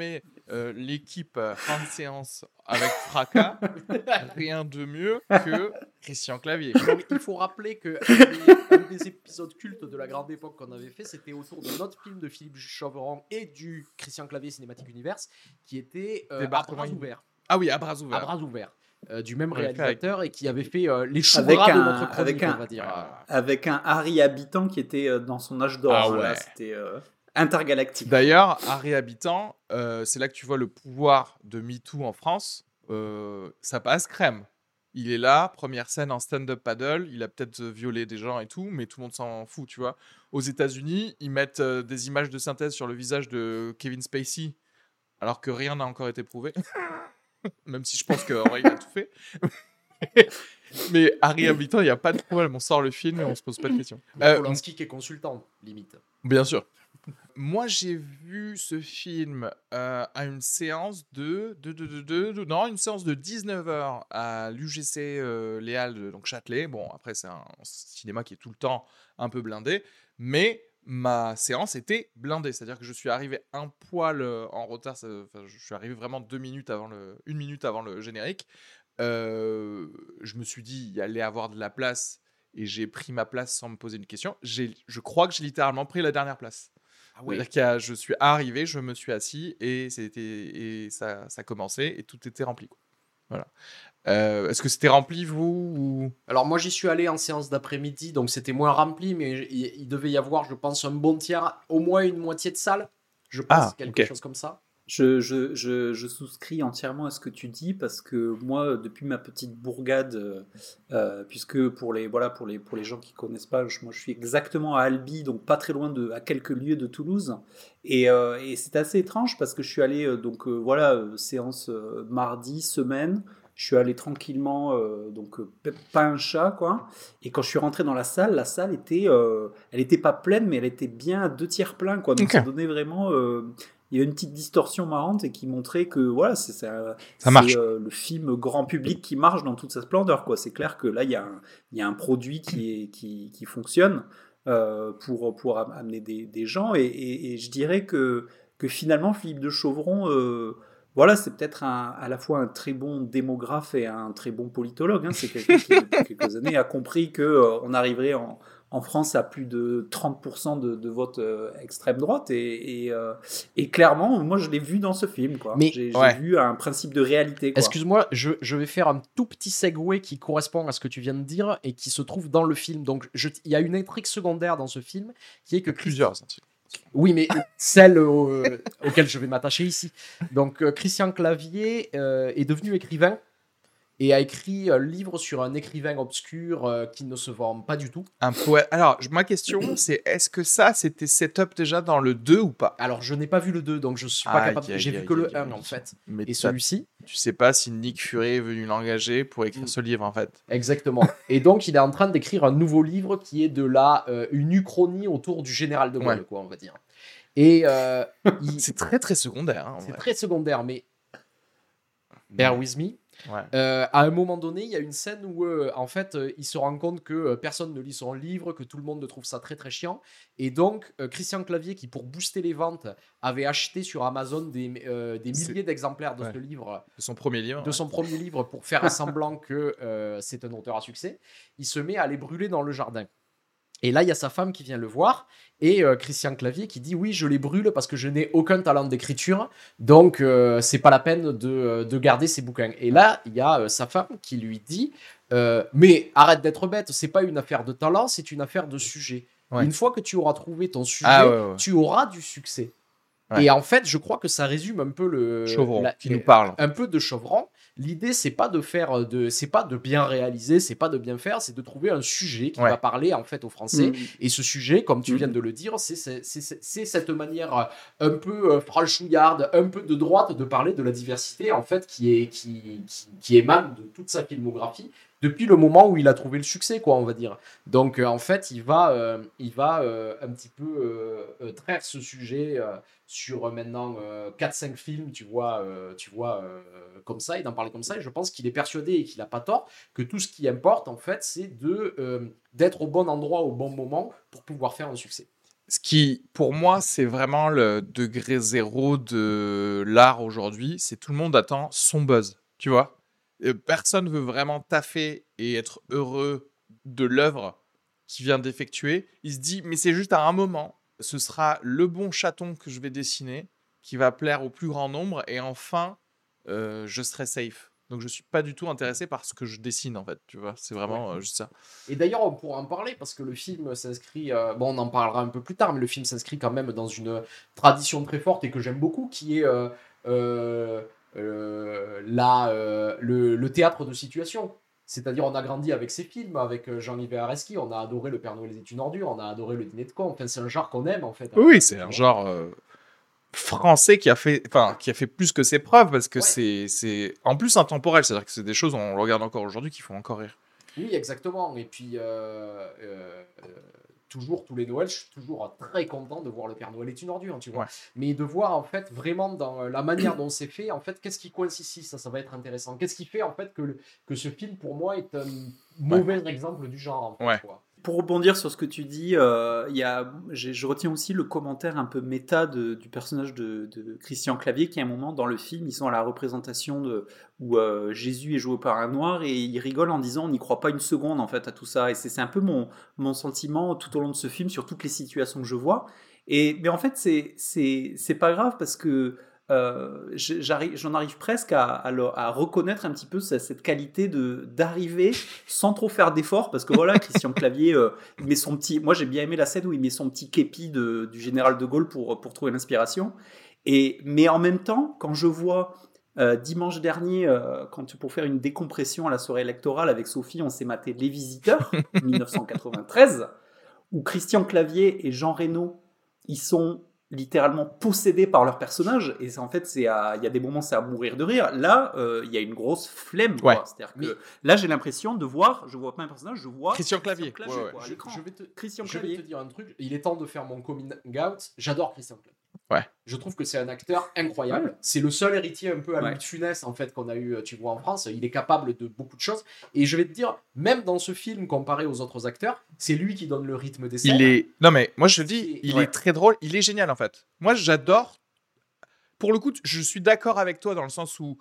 euh, l'équipe euh, fin de séance avec fracas, rien de mieux que Christian Clavier. Donc, il faut rappeler que un des, un des épisodes cultes de la grande époque qu'on avait fait, c'était autour de notre film de Philippe Chauveron et du Christian Clavier Cinématique Universe, qui était euh, à Débarquement bras in- ouverts. Ah oui, à bras ouverts. À bras ouverts. Euh, du même On l'avait fait réalisateur et qui avait fait euh, les choux Avec gras de un- notre chronique, avec un- on va dire. Avec un Harry Habitant qui était euh, dans son âge d'or. Ah hein, là, ouais. c'était euh, intergalactique. D'ailleurs, Harry Habitant, euh, c'est là que tu vois le pouvoir de MeToo en France. Euh, ça passe crème. Il est là, première scène en stand-up paddle. Il a peut-être euh, violé des gens et tout, mais tout le monde s'en fout, tu vois. Aux États-Unis, ils mettent euh, des images de synthèse sur le visage de Kevin Spacey, alors que rien n'a encore été prouvé. Même si je pense qu'en vrai, il a tout fait. Mais Harry Habitant, il n'y a pas de problème. On sort le film et on se pose pas de questions. Euh, Polanski qui est consultant, limite. Bien sûr. Moi, j'ai vu ce film euh, à une séance de, de, de, de, de- de- non, une séance de dix-neuf heures à l'U G C euh, Léal de donc Châtelet. Bon, après, c'est un cinéma qui est tout le temps un peu blindé, mais ma séance était blindée. C'est-à-dire que je suis arrivé un poil euh, en retard. ça- enfin, je suis arrivé vraiment deux minutes avant le, une minute avant le générique. Euh, je me suis dit, il allait avoir de la place et j'ai pris ma place sans me poser une question. J'ai, je crois que j'ai littéralement pris la dernière place. Ah oui. C'est-à-dire qu'il y a- je suis arrivé, je me suis assis et, c'était, et ça, ça commençait et tout était rempli. Quoi. Voilà. Euh, est-ce que c'était rempli, vous ou... Alors moi j'y suis allé en séance d'après-midi, donc c'était moins rempli, mais il, il devait y avoir, je pense, un bon tiers, au moins une moitié de salle. Je pense, Ah, quelque ok. chose comme ça. Je, je, je, je souscris entièrement à ce que tu dis parce que moi, depuis ma petite bourgade, euh, euh, puisque pour les, voilà, pour, les, pour les gens qui ne connaissent pas, je, moi je suis exactement à Albi, donc pas très loin, de, à quelques lieues de Toulouse. Et, euh, et c'est assez étrange parce que je suis allé, euh, donc euh, voilà, euh, séance euh, mardi, semaine. Je suis allé tranquillement, euh, donc euh, pe- pas un chat, quoi. Et quand je suis rentré dans la salle, la salle était, euh, elle était pas pleine, mais elle était bien à deux tiers plein, quoi. Donc Ok. ça donnait vraiment, euh, il y avait une petite distorsion marrante et qui montrait que voilà, c'est ça, Ça marche. c'est euh, le film grand public qui marche dans toute sa splendeur, quoi. C'est clair que là, il y a un, il y a un produit qui est, qui, qui fonctionne euh, pour pour am- amener des, des gens. Et, et, et je dirais que que finalement, Philippe de Chauvron. Euh, voilà, c'est peut-être un, à la fois un très bon démographe et un très bon politologue. Hein. C'est quelqu'un qui, depuis quelques années, a compris qu'on euh, arriverait en, en France à plus de trente pour cent de, de vote euh, extrême droite. Et, et, euh, et clairement, moi, je l'ai vu dans ce film. Quoi. Mais- j'ai, j'ai Ouais. vu un principe de réalité. Quoi. Excuse-moi, je, je vais faire un tout petit segue qui correspond à ce que tu viens de dire et qui se trouve dans le film. Donc je- il y a une intrigue secondaire dans ce film qui est que Plusieurs. sentiers. Oui, mais celle au- auquel je vais m'attacher ici. Donc, euh, Christian Clavier euh, est devenu écrivain et a écrit un livre sur un écrivain obscur euh, qui ne se vend pas du tout. Un poète. Alors, je- ma question, c'est est-ce que ça, c'était set-up déjà dans le deux ou pas? Alors, je n'ai pas vu le deux, donc je suis pas Aïe, capable. aïe, J'ai aïe, vu que aïe, le aïe, un, aïe. en fait. Mais Et t'as- celui-ci, tu sais pas si Nick Fury est venu l'engager pour écrire Mm. ce livre, en fait. exactement. Et donc, il est en train d'écrire un nouveau livre qui est de la euh, une uchronie autour du général de Gaulle, Ouais. quoi, on va dire. Et euh, il- C'est très, très secondaire. Hein, en c'est vrai. très secondaire, mais bear with me. Ouais. Euh, à un moment donné, il y a une scène où, euh, en fait, euh, il se rend compte que euh, personne ne lit son livre, que tout le monde trouve ça très très chiant. Et donc, euh, Christian Clavier, qui pour booster les ventes, avait acheté sur Amazon des, euh, des C'est- milliers d'exemplaires de ouais. ce livre, De son premier livre. de son premier livre, pour faire semblant que euh, c'est un auteur à succès, il se met à les brûler dans le jardin. Et là, il y a sa femme qui vient le voir et euh, Christian Clavier qui dit oui, je les brûle parce que je n'ai aucun talent d'écriture, donc euh, c'est pas la peine de, de garder ces bouquins. Et là, il y a euh, sa femme qui lui dit euh, mais arrête d'être bête, c'est pas une affaire de talent, c'est une affaire de sujet. Ouais. Une fois que tu auras trouvé ton sujet, Ah ouais, ouais. tu auras du succès. Ouais. Et en fait, je crois que ça résume un peu le Chauvron, la- qui nous parle. un peu de Chauvron. L'idée, c'est pas de faire de, c'est pas de bien réaliser, c'est pas de bien faire, c'est de trouver un sujet qui Ouais. va parler en fait aux Français. Mmh. Et ce sujet, comme tu Mhm. viens de le dire, c'est, c'est, c'est, c'est cette manière euh, un peu euh, franchouillarde, un peu de droite de parler de la diversité en fait qui est qui, qui, qui émane de toute sa filmographie depuis le moment où il a trouvé le succès, quoi, on va dire. Donc euh, en fait, il va euh, il va euh, un petit peu euh, euh, traire ce sujet euh, sur euh, maintenant euh, quatre cinq films, tu vois, euh, tu vois euh, comme ça, et d'en parler comme ça. Et je pense qu'il est persuadé et qu'il n'a pas tort que tout ce qui importe, en fait, c'est de euh, d'être au bon endroit au bon moment pour pouvoir faire un succès. Ce qui, pour moi, c'est vraiment le degré zéro de l'art aujourd'hui. C'est tout le monde attend son buzz, tu vois. Euh, Personne veut vraiment taffer et être heureux de l'œuvre qu'il vient d'effectuer. Il se dit, mais c'est juste à un moment. Ce sera le bon chaton que je vais dessiner, qui va plaire au plus grand nombre, et enfin, euh, je serai safe. Donc, je suis pas du tout intéressé par ce que je dessine, en fait, tu vois. C'est vraiment euh, juste ça. Et d'ailleurs, on pourra en parler parce que le film s'inscrit. euh, bon, on en parlera un peu plus tard, mais le film s'inscrit quand même dans une tradition très forte et que j'aime beaucoup, qui est euh, euh, euh, la, euh, le, le théâtre de situation. C'est-à-dire, on a grandi avec ces films, avec euh, Jean-Yves Areski, on a adoré Le Père Noël est une ordure, on a adoré Le Dîner de con. Enfin, c'est un genre qu'on aime, en fait. Oui, c'est un genre euh, français qui a fait, enfin, qui a fait plus que ses preuves parce que Ouais. c'est, c'est en plus intemporel. C'est-à-dire que c'est des choses, on le regarde encore aujourd'hui, qui font encore rire. Oui, exactement. Et puis, euh, euh, euh, toujours, tous les Noëls, je suis toujours très content de voir Le Père Noël est une ordure, tu vois. Ouais. Mais de voir, en fait, vraiment dans la manière dont c'est fait, en fait, qu'est-ce qui coince ici, ça, ça va être intéressant. Qu'est-ce qui fait, en fait, que, le- que ce film, pour moi, est un mauvais exemple du genre, en fait, Ouais. quoi. Pour rebondir sur ce que tu dis, euh, il y a, j'ai- je retiens aussi le commentaire un peu méta de- du personnage de, de Christian Clavier, qui à un moment dans le film, ils sont à la représentation de, où euh, Jésus est joué par un noir, et il rigole en disant on n'y croit pas une seconde en fait à tout ça. Et c'est c'est un peu mon, mon sentiment tout au long de ce film sur toutes les situations que je vois. Et, mais en fait, c'est c'est c'est pas grave parce que euh, je- j'arrive- j'en arrive presque à, à le- à reconnaître un petit peu ce- cette qualité de d'arriver sans trop faire d'efforts, parce que voilà, Christian Clavier, euh, il met son petit. Moi, j'ai bien aimé la scène où il met son petit képi de, du général de Gaulle pour, pour trouver l'inspiration. Et, mais en même temps, quand je vois euh, dimanche dernier, euh, quand, pour faire une décompression à la soirée électorale avec Sophie, on s'est maté Les Visiteurs, dix-neuf cent quatre-vingt-treize, où Christian Clavier et Jean Reno, ils sont littéralement possédés par leur personnage, et c'est, en fait, c'est à- il y a des moments, c'est à mourir de rire. Là, euh, il y a une grosse flemme, quoi. Ouais. C'est-à-dire que Mais- là, j'ai l'impression de voir, je vois pas un personnage, je vois Christian Clavier. Ouais, ouais. quoi, à Je, l'écran. je vais te, Christian je vais Clavier. te dire un truc, il est temps de faire mon coming out. J'adore Christian Clavier. Ouais. Je trouve que c'est un acteur incroyable. Ouais. C'est le seul héritier un peu à Ouais. Louis de Funès en fait qu'on a eu, tu vois, en France. Il est capable de beaucoup de choses. Et je vais te dire, même dans ce film comparé aux autres acteurs, c'est lui qui donne le rythme des scènes. Il est. Non, mais moi, je te dis, C'est- il Ouais. est très drôle. Il est génial, en fait. Moi, j'adore. Pour le coup, je suis d'accord avec toi dans le sens où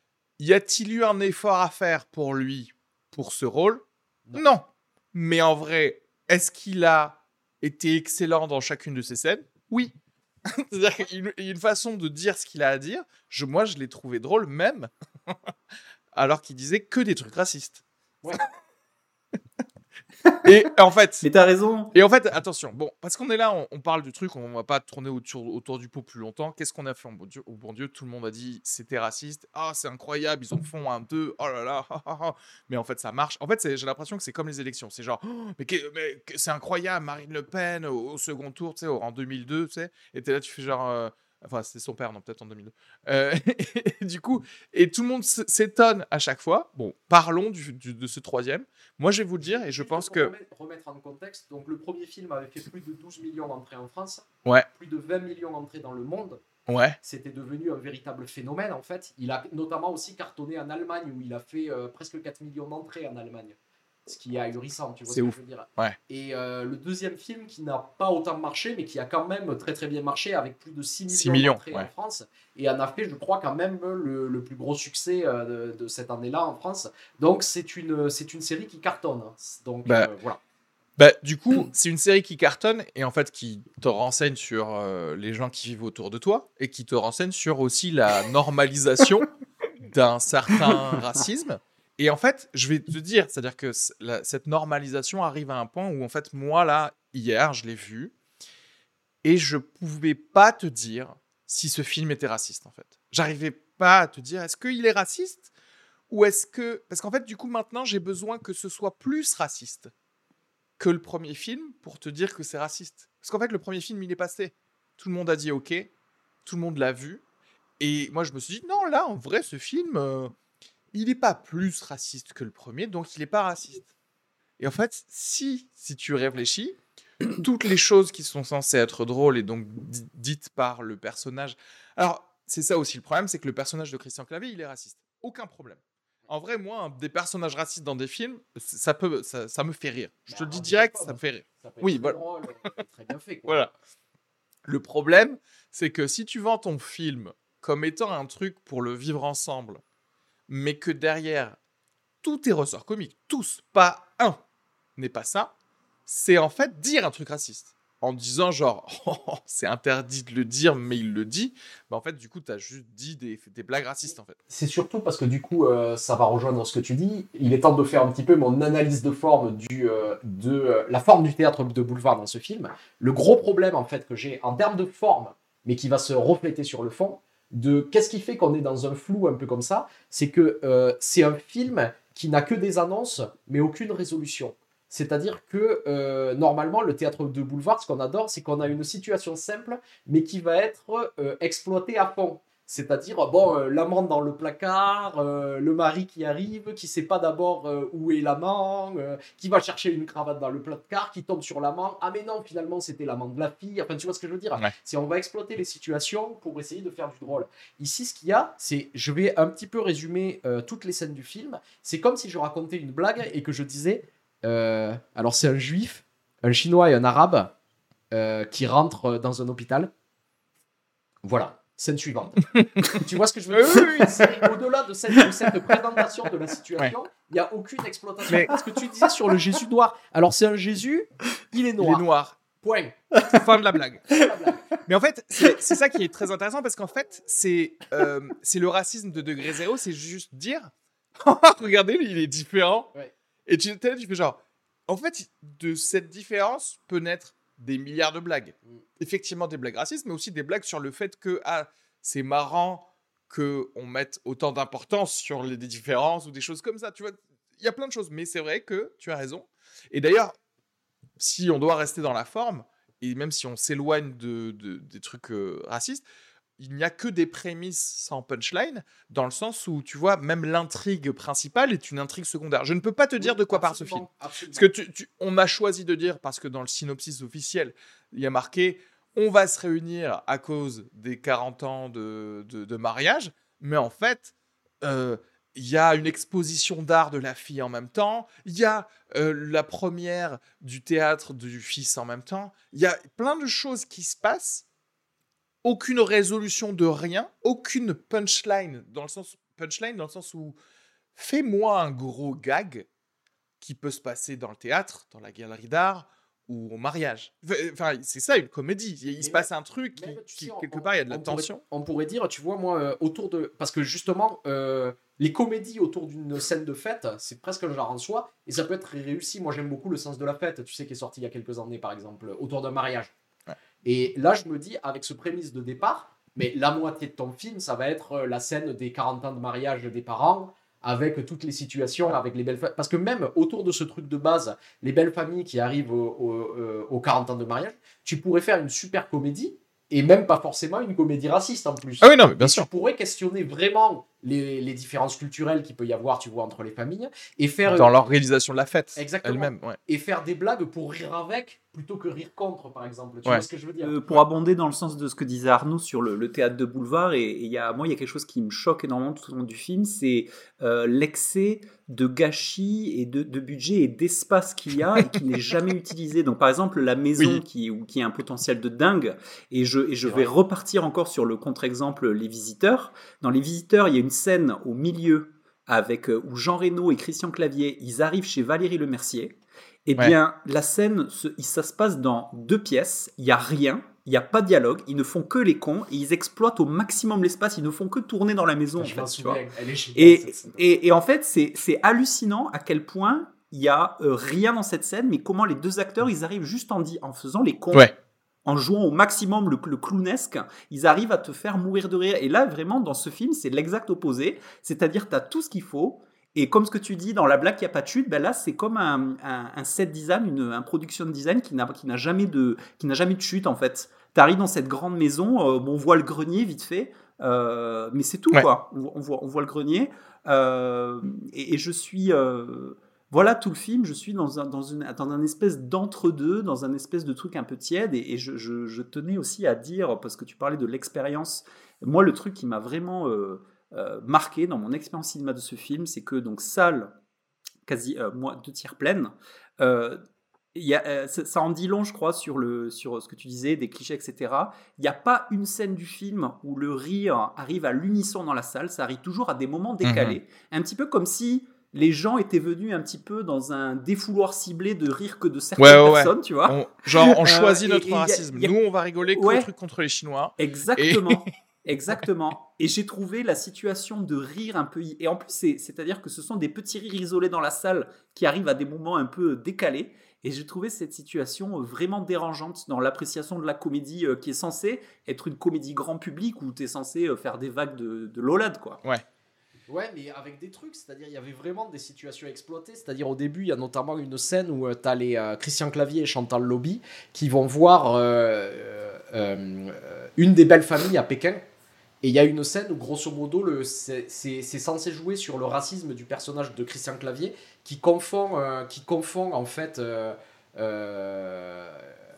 y a-t-il eu un effort à faire pour lui pour ce rôle ? Non. Non. Mais en vrai, est-ce qu'il a été excellent dans chacune de ses scènes ? Oui. C'est-à-dire qu'il y a une façon de dire ce qu'il a à dire. Je, moi, je l'ai trouvé drôle, même alors qu'il disait que des trucs racistes. Ouais. Et en fait, Mais t'as raison. et en fait, attention, bon, parce qu'on est là, on, on parle du truc, on va pas tourner autour, autour du pot plus longtemps. Qu'est-ce qu'on a fait, au bon Dieu, au bon Dieu, tout le monde a dit c'était raciste. Ah, c'est incroyable, ils en font un, deux, oh là là, ah, ah, ah. Mais en fait, ça marche. En fait, c'est- j'ai l'impression que c'est comme les élections. C'est genre, oh, mais, que- mais que- c'est incroyable, Marine Le Pen au, au second tour, tu sais, au- en deux mille deux, tu sais, et t'es là, tu fais genre. euh, Enfin, c'était son père, non, peut-être en deux mille deux. Euh, et du coup, et tout le monde s- s'étonne à chaque fois. Bon, parlons du, du- de ce troisième. Moi, je vais vous le dire, et je Juste pense pour que. remettre, remettre en contexte, donc le premier film avait fait plus de douze millions d'entrées en France, Ouais, plus de vingt millions d'entrées dans le monde. ouais. C'était devenu un véritable phénomène en fait. Il a notamment aussi cartonné en Allemagne où il a fait euh, presque quatre millions d'entrées en Allemagne. Ce qui est ahurissant, tu vois C'est ce que ouf. je veux dire. Ouais. Et euh, le deuxième film qui n'a pas autant marché, mais qui a quand même très très bien marché avec plus de six millions, six millions, d'entrées ouais. en France. Et en a fait, je crois, quand même le, le plus gros succès euh, de, de cette année-là en France. Donc c'est une, c'est une série qui cartonne. Donc Bah, euh, voilà. Bah, du coup, c'est une série qui cartonne et en fait qui te renseigne sur euh, les gens qui vivent autour de toi et qui te renseigne sur aussi la normalisation d'un certain racisme. Et en fait, je vais te dire, c'est-à-dire que c- la- cette normalisation arrive à un point où en fait, moi là, hier, je l'ai vu et je pouvais pas te dire si ce film était raciste en fait. J'arrivais pas à te dire est-ce qu'il est raciste ou est-ce que... Parce qu'en fait, du coup, maintenant, j'ai besoin que ce soit plus raciste que le premier film pour te dire que c'est raciste. Parce qu'en fait, le premier film, il est passé. Tout le monde a dit OK, tout le monde l'a vu. Et moi, je me suis dit, non, là, en vrai, ce film, euh, il n'est pas plus raciste que le premier, donc il n'est pas raciste. Et en fait, si, si tu réfléchis, toutes les choses qui sont censées être drôles et donc di- dites par le personnage... Alors, c'est ça aussi le problème, c'est que le personnage de Christian Clavier, il est raciste. Aucun problème. En vrai, moi, un- des personnages racistes dans des films, c- ça, peut, ça, ça me fait rire. Je te le dis direct, ça me fait rire. Ça peut être Oui, très voilà. drôle, et très bien fait. Quoi. Voilà. Le problème, c'est que si tu vends ton film comme étant un truc pour le vivre ensemble, mais que derrière, tous tes ressorts comiques, tous, pas un, n'est pas ça, c'est en fait dire un truc raciste. En disant genre, oh, c'est interdit de le dire, mais il le dit. Mais en fait, du coup, tu as juste dit des, des blagues racistes, en fait. C'est surtout parce que du coup, euh, ça va rejoindre ce que tu dis. Il est temps de faire un petit peu mon analyse de forme du, euh, de euh, la forme du théâtre de boulevard dans ce film. Le gros problème en fait que j'ai en termes de forme, mais qui va se refléter sur le fond, de qu'est-ce qui fait qu'on est dans un flou un peu comme ça, c'est que euh, c'est un film qui n'a que des annonces, mais aucune résolution. C'est-à-dire que euh, normalement, le théâtre de boulevard, ce qu'on adore, c'est qu'on a une situation simple, mais qui va être euh, exploitée à fond. C'est-à-dire, bon, euh, l'amant dans le placard, euh, le mari qui arrive, qui ne sait pas d'abord euh, où est l'amant, euh, qui va chercher une cravate dans le placard, qui tombe sur l'amant. Ah mais non, finalement, c'était l'amant de la fille. Enfin, tu vois ce que je veux dire ? Ouais. C'est on va exploiter les situations pour essayer de faire du drôle. Ici, ce qu'il y a, c'est, je vais un petit peu résumer euh, toutes les scènes du film. C'est comme si je racontais une blague et que je disais... Euh, alors c'est un juif, un chinois et un arabe euh, qui rentrent dans un hôpital. Voilà, scène suivante. Tu vois ce que je veux dire ? C'est au-delà de cette, de cette présentation de la situation, il n'y a aucune exploitation. Mais- Ce que tu disais sur le Jésus noir. Alors c'est un Jésus, il est Il noir. est noir. Point. Fin de la blague. C'est la blague. Mais en fait, c'est c'est ça qui est très intéressant parce qu'en fait, c'est euh, c'est le racisme de degré zéro, c'est juste dire regardez, lui, il est différent. Ouais. Et tu, t'es là, tu fais genre, en fait, de cette différence peut naître des milliards de blagues. Mm. Effectivement, des blagues racistes, mais aussi des blagues sur le fait que ah, c'est marrant qu'on mette autant d'importance sur les des différences ou des choses comme ça. Tu vois, il y a plein de choses, mais c'est vrai que tu as raison. Et d'ailleurs, si on doit rester dans la forme, et même si on s'éloigne de, de- des trucs euh, racistes, il n'y a que des prémices sans punchline, dans le sens où, tu vois, même l'intrigue principale est une intrigue secondaire. Je ne peux pas te dire de quoi parle ce film. Absolument, absolument. Parce que tu, tu- on a choisi de dire, parce que dans le synopsis officiel, il y a marqué « On va se réunir à cause des quarante ans de, de, de mariage », mais en fait, euh, il y a une exposition d'art de la fille en même temps, il y a euh, la première du théâtre du fils en même temps, il y a plein de choses qui se passent, aucune résolution de rien, aucune punchline dans le sens punchline dans le sens où fais-moi un gros gag qui peut se passer dans le théâtre, dans la galerie d'art ou au mariage. Enfin, c'est ça une comédie. Il, il se Mais passe un truc qui, Même, tu qui- sais, on- quelque part il y a de la on pourrait- tension. on pourrait dire, tu vois, moi, euh, autour de... Parce que justement, euh, les comédies autour d'une scène de fête, c'est presque un genre en soi, et ça peut être très réussi. Moi, j'aime beaucoup Le Sens de la fête, tu sais, qui est sorti il y a quelques années, par exemple, autour d'un mariage. Ouais. Et là, je me dis, avec ce prémisse de départ, mais la moitié de ton film, ça va être euh, la scène des quarante ans de mariage des parents, avec toutes les situations, avec les belles familles. Parce que même autour de ce truc de base, les belles familles qui arrivent au- au- euh, aux quarante ans de mariage, tu pourrais faire une super comédie, et même pas forcément une comédie raciste en plus. Ah oui, non, mais bien Et sûr. tu pourrais questionner vraiment les, les différences culturelles qu'il peut y avoir, tu vois, entre les familles, et faire, Dans l'organisation de la fête Exactement. elle-même. Ouais. et faire des blagues pour rire avec, plutôt que rire contre, par exemple. Tu Ouais. vois ce que je veux dire? Euh, pour abonder dans le sens de ce que disait Arnaud sur le, le théâtre de boulevard, et et il y a, moi, il y a quelque chose qui me choque énormément tout au long du film, c'est euh, l'excès de gâchis et de, de budget et d'espace qu'il y a et qui n'est jamais utilisé. Donc, par exemple, la maison Oui. qui, où- qui a un potentiel de dingue, et je, et je C'est vais vrai. repartir encore sur le contre-exemple Les Visiteurs. Dans Les Visiteurs, il y a une scène au milieu avec, euh, où Jean Reno et Christian Clavier, ils arrivent chez Valérie Lemercier. Eh Ouais. bien, la scène, se- ça se passe dans deux pièces, il n'y a rien, il n'y a pas de dialogue, ils ne font que les cons, et ils exploitent au maximum l'espace, ils ne font que tourner dans la maison, en Je fait, m'en tu vois. souviens, elle est géniale, Et, cette scène. et, et en fait, c'est c'est hallucinant à quel point il n'y a euh, rien dans cette scène, mais comment les deux acteurs, ils arrivent juste en, di- en faisant les cons, Ouais. en jouant au maximum le, le clownesque, ils arrivent à te faire mourir de rire. Et là, vraiment, dans ce film, c'est l'exact opposé, c'est-à-dire tu as tout ce qu'il faut. Et comme ce que tu dis, dans la blague, il n'y a pas de chute, ben là, c'est comme un, un, un set design, une, un production design qui n'a qui n'a jamais, de- qui n'a jamais de chute, en fait. Tu arrives dans cette grande maison, euh, bon, on voit le grenier vite fait, euh, mais c'est tout, Ouais. quoi. On, on voit, on voit le grenier. euh, et, et je suis... euh, voilà tout le film, je suis dans un, dans une, dans un espèce d'entre-deux, dans un espèce de truc un peu tiède, et, et je, je, je tenais aussi à dire, parce que tu parlais de l'expérience, moi, le truc qui m'a vraiment... euh, euh, marqué dans mon expérience cinéma de ce film, c'est que donc salle quasi euh, moi, deux tiers pleine, euh, y a, euh, ça, ça en dit long, je crois, sur, le, sur ce que tu disais, des clichés, et cetera. Il n'y a pas une scène du film où le rire arrive à l'unisson dans la salle, ça arrive toujours à des moments décalés, mmh. un petit peu comme si les gens étaient venus un petit peu dans un défouloir ciblé de rire que de certaines ouais, ouais, personnes, ouais. tu vois. On, genre, on choisit euh, notre et, et racisme. Y a, y a... Nous, on va rigoler que ouais. le truc contre les Chinois. Exactement. Et... Exactement. Et j'ai trouvé la situation de rire un peu... Et en plus, c'est, c'est-à-dire que ce sont des petits rires isolés dans la salle qui arrivent à des moments un peu décalés. Et j'ai trouvé cette situation vraiment dérangeante dans l'appréciation de la comédie euh, qui est censée être une comédie grand public où tu es censé euh, faire des vagues de, de lolade, quoi. Ouais. Ouais, mais avec des trucs, c'est-à-dire il y avait vraiment des situations exploitées, c'est-à-dire au début il y a notamment une scène où euh, tu as les euh, Christian Clavier et Chantal Lobby qui vont voir euh, euh, euh, une des belles familles à Pékin, et il y a une scène où grosso modo le, c'est, c'est, c'est censé jouer sur le racisme du personnage de Christian Clavier qui confond, euh, qui confond en fait euh, euh,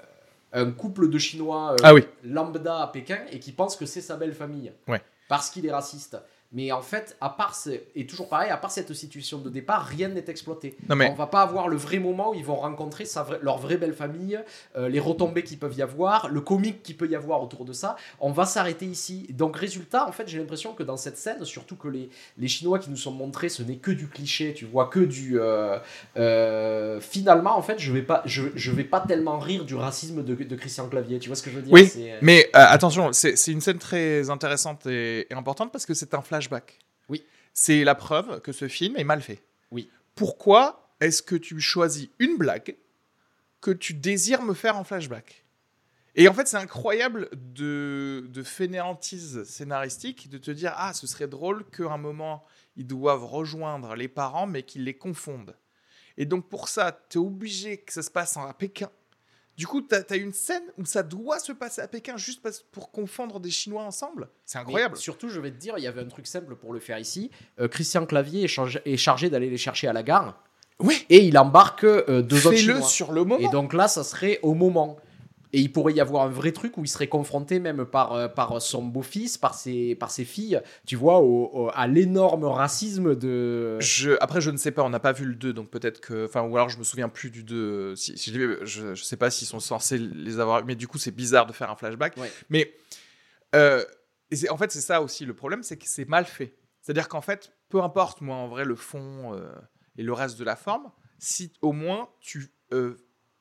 un couple de Chinois euh, ah oui. lambda à Pékin et qui pense que c'est sa belle famille, ouais. parce qu'il est raciste. Mais en fait, à part ce... et toujours pareil, à part cette situation de départ, rien n'est exploité. Non mais... On va pas avoir le vrai moment où ils vont rencontrer sa vraie... leur vraie belle famille, euh, les retombées qu'il peuvent y avoir, le comique qu'il peut y avoir autour de ça. On va s'arrêter ici. Donc résultat, en fait, j'ai l'impression que dans cette scène, surtout que les, les Chinois qui nous sont montrés, ce n'est que du cliché, tu vois, que du... Euh, euh, finalement, en fait, je vais pas, je, je vais pas tellement rire du racisme de, de Christian Clavier. Tu vois ce que je veux dire? Oui, c'est... mais euh, attention, c'est, c'est une scène très intéressante et, et importante parce que c'est un flashback. Oui. C'est la preuve que ce film est mal fait. Oui. Pourquoi est-ce que tu choisis une blague que tu désires me faire en flashback? Et en fait, c'est incroyable de, de fainéantise scénaristique de te dire « Ah, ce serait drôle qu'à un moment, ils doivent rejoindre les parents, mais qu'ils les confondent. » Et donc, pour ça, tu es obligé que ça se passe à Pékin. Du coup, tu as une scène où ça doit se passer à Pékin juste pour confondre des Chinois ensemble. C'est incroyable. Mais surtout, je vais te dire, il y avait un truc simple pour le faire ici. Euh, Christian Clavier est, chargé, est chargé d'aller les chercher à la gare. Oui. Et il embarque euh, deux autres Chinois. Fais-le sur le moment. Et donc là, ça serait au moment. Et il pourrait y avoir un vrai truc où il serait confronté même par, euh, par son beau-fils, par ses, par ses filles, tu vois, au, au, à l'énorme racisme de... Je, après, je ne sais pas, on n'a pas vu le deux, donc peut-être que... Enfin, ou alors je me souviens plus du deux. Si, si, je ne sais pas s'ils sont censés les avoir... Mais du coup, c'est bizarre de faire un flashback. Ouais. Mais euh, et c'est, en fait, c'est ça aussi le problème, c'est que c'est mal fait. C'est-à-dire qu'en fait, peu importe, moi, en vrai, le fond euh, et le reste de la forme, si au moins tu... Euh,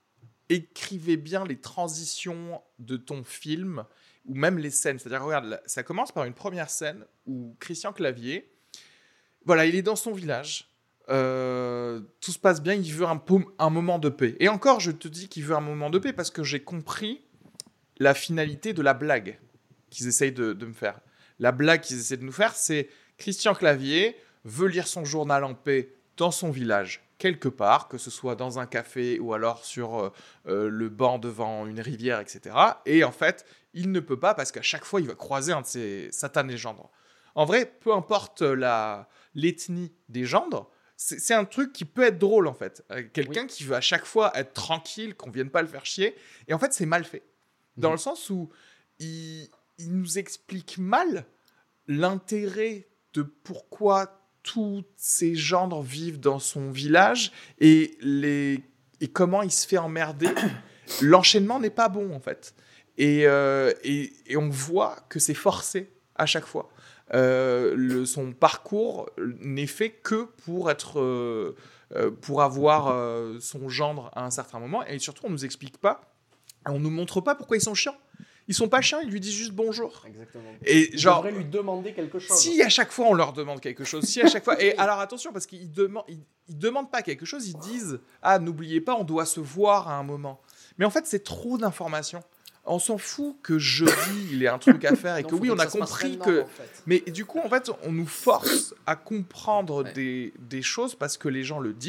écrivez bien les transitions de ton film ou même les scènes. C'est-à-dire, regarde, ça commence par une première scène où Christian Clavier, voilà, il est dans son village, euh, tout se passe bien, il veut un, un moment de paix. Et encore, je te dis qu'il veut un moment de paix parce que j'ai compris la finalité de la blague qu'ils essayent de, de me faire. La blague qu'ils essaient de nous faire, c'est Christian Clavier veut lire son journal en paix dans son village, quelque part, que ce soit dans un café ou alors sur euh, le banc devant une rivière, et cetera. Et en fait, il ne peut pas parce qu'à chaque fois, il va croiser un de ces satanés gendres. En vrai, peu importe la, l'ethnie des gendres, c'est, c'est un truc qui peut être drôle, en fait. Quelqu'un oui. qui veut à chaque fois être tranquille, qu'on ne vienne pas le faire chier. Et en fait, c'est mal fait. Dans mmh. le sens où il, il nous explique mal l'intérêt de pourquoi tous ces gendres vivent dans son village et, les, et comment il se fait emmerder. L'enchaînement n'est pas bon, en fait. Et, euh, et, et on voit que c'est forcé à chaque fois. Euh, le, son parcours n'est fait que pour, être, euh, pour avoir euh, son gendre à un certain moment. Et surtout, on ne nous explique pas, on ne nous montre pas pourquoi ils sont chiants. Ils sont pas chiants, ils lui disent juste bonjour. Exactement. Et ils genre, devraient lui demander quelque chose. Si à chaque fois on leur demande quelque chose, si à chaque fois. Et alors attention, parce qu'ils demandent, ils, ils demandent pas quelque chose, ils disent ah n'oubliez pas, on doit se voir à un moment. Mais en fait, c'est trop d'informations. On s'en fout que jeudi il y ait un truc à faire et non, que oui, on a compris que. En fait. Mais du coup, en fait, on nous force à comprendre ouais. des, des choses parce que les gens le disent.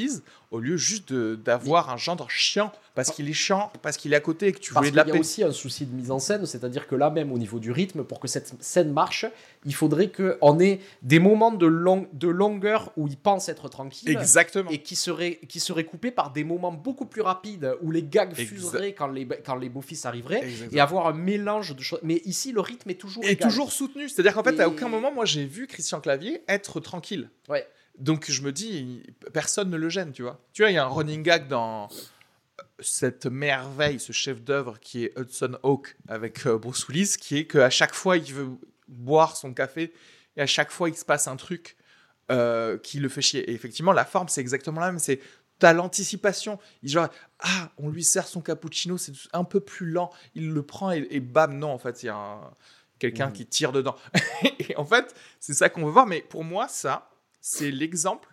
au lieu juste de, d'avoir un gendre chiant, parce qu'il est chiant, parce qu'il est à côté et que tu Parce voulais de la qu'il y a paix. aussi un souci de mise en scène, c'est-à-dire que là même au niveau du rythme, pour que cette scène marche, il faudrait qu'on ait des moments de, long, de longueur où il pense être tranquille Exactement. et qui seraient, qui seraient coupés par des moments beaucoup plus rapides où les gags Exa- fuseraient quand les, quand les beaux-fils arriveraient Exactement. et avoir un mélange de choses. Mais ici, le rythme est toujours Et égal. toujours soutenu. C'est-à-dire qu'en fait, Et- à aucun moment, moi, j'ai vu Christian Clavier être tranquille. Ouais. Donc, je me dis, il- personne ne le gêne, tu vois. Tu vois, il y a un running gag dans cette merveille, ce chef-d'œuvre qui est Hudson Hawk avec euh, Bruce Willis, qui est qu'à chaque fois, il veut boire son café et à chaque fois, il se passe un truc euh, qui le fait chier. Et effectivement, la forme, c'est exactement la même. C'est t'as l'anticipation. Il genre, ah, on lui sert son cappuccino, c'est un peu plus lent. Il le prend et, et bam, non, en fait, il y a un- quelqu'un Mhm. qui tire dedans. Et en fait, c'est ça qu'on veut voir. Mais pour moi, ça, c'est l'exemple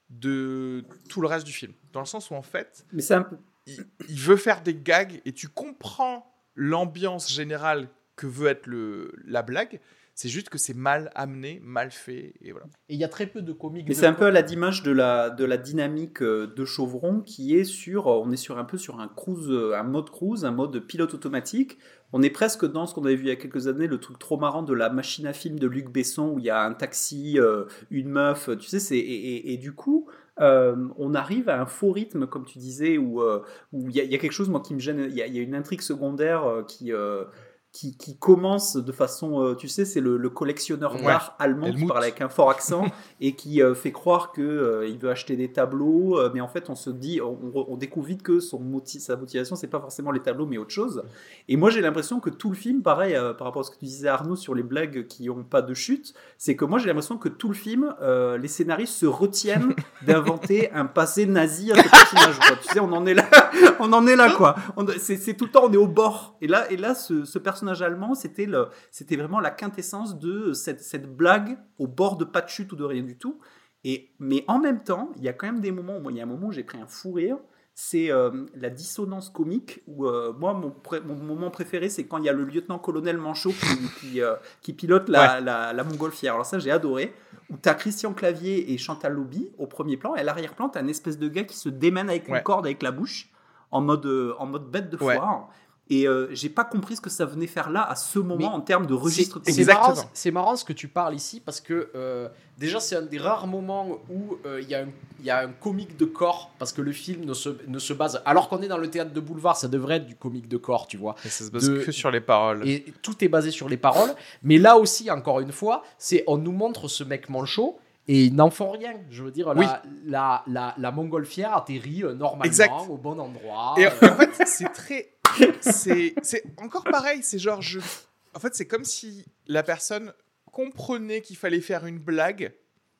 de tout le reste du film. Dans le sens où, en fait, Mais c'est un peu. il, il veut faire des gags et tu comprends l'ambiance générale que veut être le, la blague. C'est juste que c'est mal amené, mal fait. Et voilà. Et il y a très peu de comiques. Mais de c'est un peu à la d'image de la, de la dynamique euh, de Chauvron qui est sur, euh, on est sur un peu sur un cruise, euh, un mode cruise, un mode pilote automatique. On est presque dans ce qu'on avait vu il y a quelques années, le truc trop marrant de la machine à film de Luc Besson où il y a un taxi, euh, une meuf, tu sais, c'est, et, et, et du coup, euh, on arrive à un faux rythme, comme tu disais, où euh, où il y, a- il y a quelque chose, moi, qui me gêne, il y a, il y a une intrigue secondaire euh, qui... euh, qui, qui commence de façon, euh, tu sais, c'est le, le collectionneur Ouais. d'art allemand qui Helmut. parle avec un fort accent et qui euh, fait croire que euh, il veut acheter des tableaux, euh, mais en fait on se dit, on, on découvre vite que son motiv, sa motivation c'est pas forcément les tableaux mais autre chose. Et moi j'ai l'impression que tout le film, pareil euh, par rapport à ce que tu disais Arnaud sur les blagues qui ont pas de chute, c'est que moi j'ai l'impression que tout le film, euh, les scénaristes se retiennent d'inventer un passé nazi à ce personnage. Quoi. Tu sais, on en est là, on en est là quoi. On- c'est, c'est tout le temps on est au bord. Et là, et là ce, ce personnage allemand, c'était le, c'était vraiment la quintessence de cette, cette blague au bord de pas de chute ou de rien du tout. Et, mais en même temps, il y a quand même des moments, moi, il y a un moment où j'ai pris un fou rire, c'est euh, la dissonance comique, où euh, moi, mon, pré- mon moment préféré, c'est quand il y a le lieutenant-colonel Manchot qui, qui, euh, qui pilote la, Ouais. la, la montgolfière. Alors ça, j'ai adoré, où tu as Christian Clavier et Chantal Lobby au premier plan, et à l'arrière-plan, tu as un espèce de gars qui se démène avec une Ouais. corde avec la bouche, en mode, euh, en mode bête de Ouais. foire. Et euh, j'ai pas compris ce que ça venait faire là, à ce moment, Mais en termes de registre C'est- comique. C'est marrant, Exactement. c'est marrant ce que tu parles ici parce que euh, déjà c'est un des rares moments où euh, il y, a un- il y a un comique de corps parce que le film ne se, ne se base, alors qu'on est dans le théâtre de boulevard, ça devrait être du comique de corps, tu vois. Et ça se base De- que sur les paroles. Et tout est basé sur les paroles. Mais là aussi, encore une fois, c'est on nous montre ce mec manchot et ils n'en font rien. Je veux dire, Oui. la, la, la, la montgolfière atterrit euh, normalement Exact. au bon endroit. Et Euh, en fait, c'est très. C'est, c'est encore pareil. C'est genre. Je... En fait, c'est comme si la personne comprenait qu'il fallait faire une blague,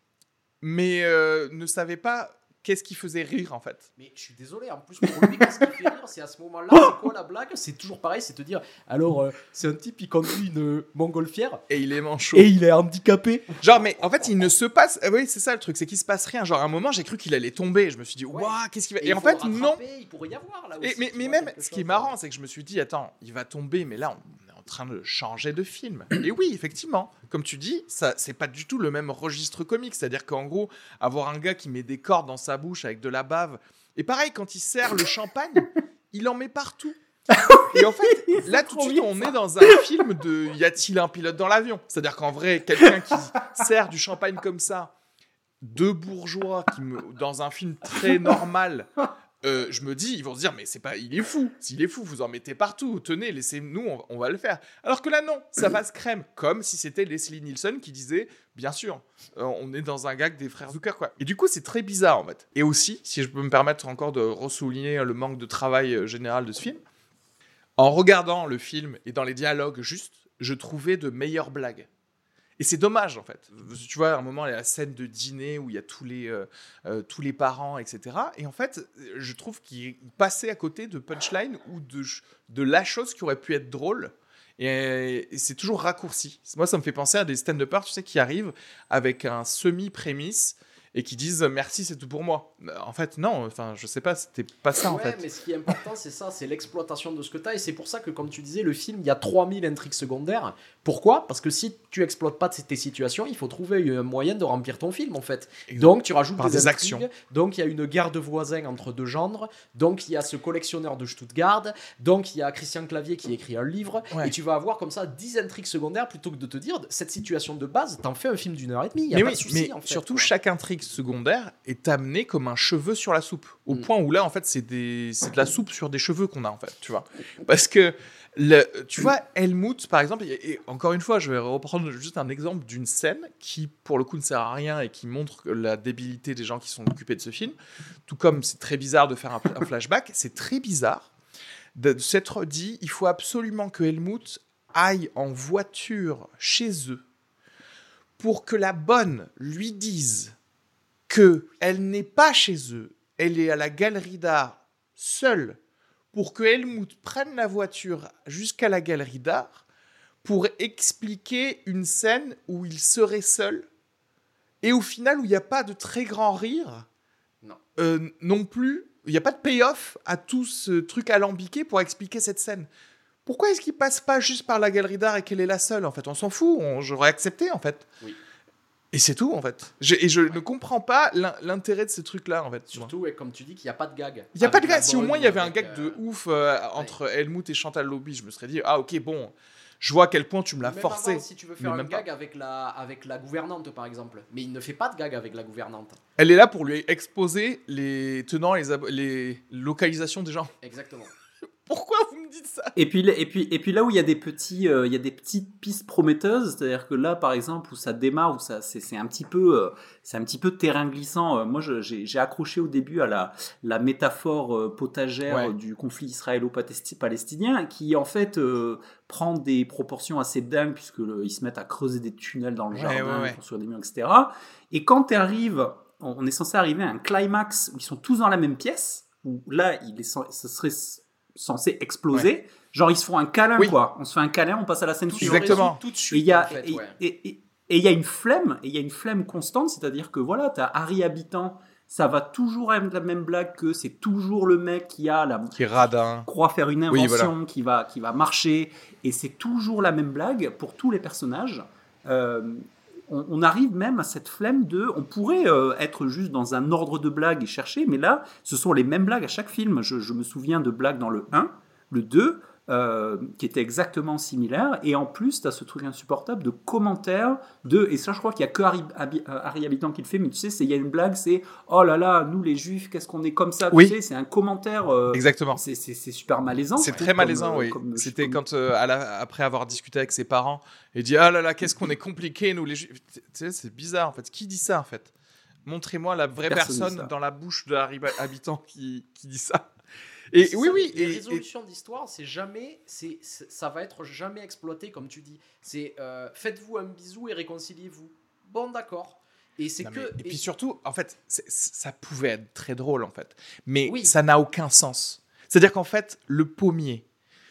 mais euh, ne savait pas qu'est-ce qui faisait rire, en fait. Mais je suis désolé, en plus pour lui, qu'est-ce qui fait rire, c'est à ce moment-là, c'est quoi la blague? C'est toujours pareil, c'est te dire, alors euh, c'est un type, il conduit une montgolfière Et il est manchot. et il est handicapé. Genre, mais en fait, il ne se passe. euh, Oui, c'est ça le truc, c'est qu'il se passe rien. Genre, à un moment, j'ai cru qu'il allait tomber. Je me suis dit, Ouais. waouh, qu'est-ce qu'il va. Et, Et, il en faut fait, le non. rattraper, il pourrait y avoir là Et, aussi. mais tu mais vois, même, quelque ce qui est chose. marrant, c'est que je me suis dit, attends, il va tomber, mais là, on est en train de changer de film. Et oui, effectivement, comme tu dis, ça, c'est pas du tout le même registre comique. C'est-à-dire qu'en gros, avoir un gars qui met des cordes dans sa bouche avec de la bave. Et pareil, quand il sert le champagne, il en met partout. Et en fait, là, tout de suite, on est dans un film de y a-t-il un pilote dans l'avion? C'est-à-dire qu'en vrai, quelqu'un qui sert du champagne comme ça, deux bourgeois qui me, dans un film très normal, euh, je me dis, ils vont se dire, mais c'est pas, il est fou. S'il est fou, vous en mettez partout. Tenez, laissez-nous, on, on va le faire. Alors que là, non, ça passe crème, comme si c'était Leslie Nielsen qui disait, bien sûr, euh, on est dans un gag des frères Zucker, quoi. Et du coup, c'est très bizarre, en fait. Et aussi, si je peux me permettre encore de ressouligner le manque de travail euh, général de ce film, en regardant le film et dans les dialogues juste, je trouvais de meilleures blagues. Et c'est dommage, en fait. Tu vois, à un moment, il y a la scène de dîner où il y a tous les, euh, euh, tous les parents, et cetera. Et en fait, je trouve qu'il passait à côté de punchline ou de, de la chose qui aurait pu être drôle. Et, et c'est toujours raccourci. Moi, ça me fait penser à des stand-uppers, tu sais, qui arrivent avec un semi-prémisse et qui disent euh, merci, c'est tout pour moi. En fait, non, enfin, je sais pas, c'était pas ça en Ouais, fait. mais ce qui est important, c'est ça, c'est l'exploitation de ce que tu as. Et c'est pour ça que, comme tu disais, le film, il y a trois mille intrigues secondaires. Pourquoi ? Parce que si tu exploites pas tes situations, il faut trouver un moyen de remplir ton film, en fait. Exact. Donc, tu rajoutes Par des, des intrigues. actions. Donc, il y a une guerre de voisins entre deux gendres. Donc, il y a ce collectionneur de Stuttgart. Donc, il y a Christian Clavier qui écrit un livre. Ouais. Et tu vas avoir comme ça dix intrigues secondaires plutôt que de te dire, cette situation de base, t'en fais un film d'une heure et demie. Il y a Mais pas oui, de souci, mais en fait, surtout quoi. chaque intrigue secondaire est amenée comme un cheveu sur la soupe, au Mm. point où là en fait c'est des c'est de la soupe sur des cheveux qu'on a en fait, tu vois. Parce que le, tu vois Helmut par exemple, et, et encore une fois je vais reprendre juste un exemple d'une scène qui pour le coup ne sert à rien et qui montre la débilité des gens qui sont occupés de ce film. Tout comme c'est très bizarre de faire un, un flashback, c'est très bizarre de, de s'être dit il faut absolument que Helmut aille en voiture chez eux pour que la bonne lui dise qu'elle n'est pas chez eux, elle est à la galerie d'art seule, pour que Helmut prenne la voiture jusqu'à la galerie d'art pour expliquer une scène où il serait seul et au final où il n'y a pas de très grand rire, Non. euh, non plus, il n'y a pas de payoff à tout ce truc alambiqué pour expliquer cette scène. Pourquoi est-ce qu'il passe pas juste par la galerie d'art et qu'elle est la seule en fait ? On s'en fout, on, j'aurais accepté en fait. Oui. Et c'est tout en fait. Je, et je ne comprends pas l'in- l'intérêt de ce truc-là en fait. Surtout, et comme tu dis, qu'il n'y a pas de gag. Il n'y a pas de Avec la gag. Si au bonne moins il y avait un avec, gag euh, de ouf euh, entre Helmut et Chantal Lobby, je me serais dit ah ok bon, je vois à quel point tu me l'as Même forcé. avant, si tu veux faire Mais un même gag avec la, avec la gouvernante, par exemple. Mais il ne fait pas de gag avec la gouvernante. Elle est là pour lui exposer les tenants et les, ab- les localisations des gens. Exactement. Pourquoi vous me dites ça ? Et puis, et puis, et puis là où il y a des petits, euh, il y a des petites pistes prometteuses, c'est-à-dire que là, par exemple, où ça démarre, où ça, c'est, c'est un petit peu, euh, c'est un petit peu terrain glissant. Euh, moi, je- j'ai, j'ai accroché au début à la, la métaphore euh, potagère Ouais. euh, du conflit israélo-palestinien, qui en fait euh, prend des proportions assez dingues puisque le- ils se mettent à creuser des tunnels dans le Ouais, jardin, ouais, ouais. ils construisent des murs, et cetera. Et quand tu arrives, on, on est censé arriver à un climax où ils sont tous dans la même pièce, où là, il est, cen- ce serait censé exploser. Genre, ils se font un câlin, Oui. quoi. On se fait un câlin, on passe à la scène Tout suivante. Exactement. Tout de Et suite, il y a, en fait, et, ouais. et- et- et il y a une flemme, et il y a une flemme constante, c'est-à-dire que voilà, t'as Harry Habitant, ça va toujours être la même blague que c'est toujours le mec qui a la Qui est radin. croit faire une Oui, invention voilà. qui va qui va marcher, et c'est toujours la même blague pour tous les personnages. Euh, on, on arrive même à cette flemme de, on pourrait euh, être juste dans un ordre de blagues et chercher, mais là, ce sont les mêmes blagues à chaque film. Je, je me souviens de blagues dans le un, le deux, euh, qui étaient exactement similaires, et en plus, tu as ce truc insupportable de commentaires, de, et ça, je crois qu'il n'y a que Harry, Habi- euh, Harry Habitant qui le fait, mais tu sais, c'est- il y a une blague, c'est « Oh là là, nous les juifs, qu'est-ce qu'on est comme ça ?» Oui. Tu sais, c'est un commentaire... euh, Exactement. c'est, c'est, c'est super malaisant. C'est je très trouve, malaisant, comme, euh, oui. comme- C'était comme- quand, euh, à la- après avoir discuté avec ses parents, il dit ah là là, qu'est-ce qu'on est compliqué nous les juifs. Tu sais, c'est bizarre en fait. Qui dit ça en fait ? Montrez-moi la vraie Personne dit personne ça. dans la bouche de Harry Habitant qui, qui dit ça. Et C'est oui, ça, oui. Les Et, et- résolutions d'histoire, c'est jamais, c'est, c'est- ça va être jamais exploité comme tu dis. C'est euh, faites-vous un bisou et réconciliez-vous. Bon, d'accord. Et c'est Non, que. mais- et et- puis surtout, en fait, c'est- ça pouvait être très drôle en fait, mais Oui. ça n'a aucun sens. C'est-à-dire qu'en fait, le pommier,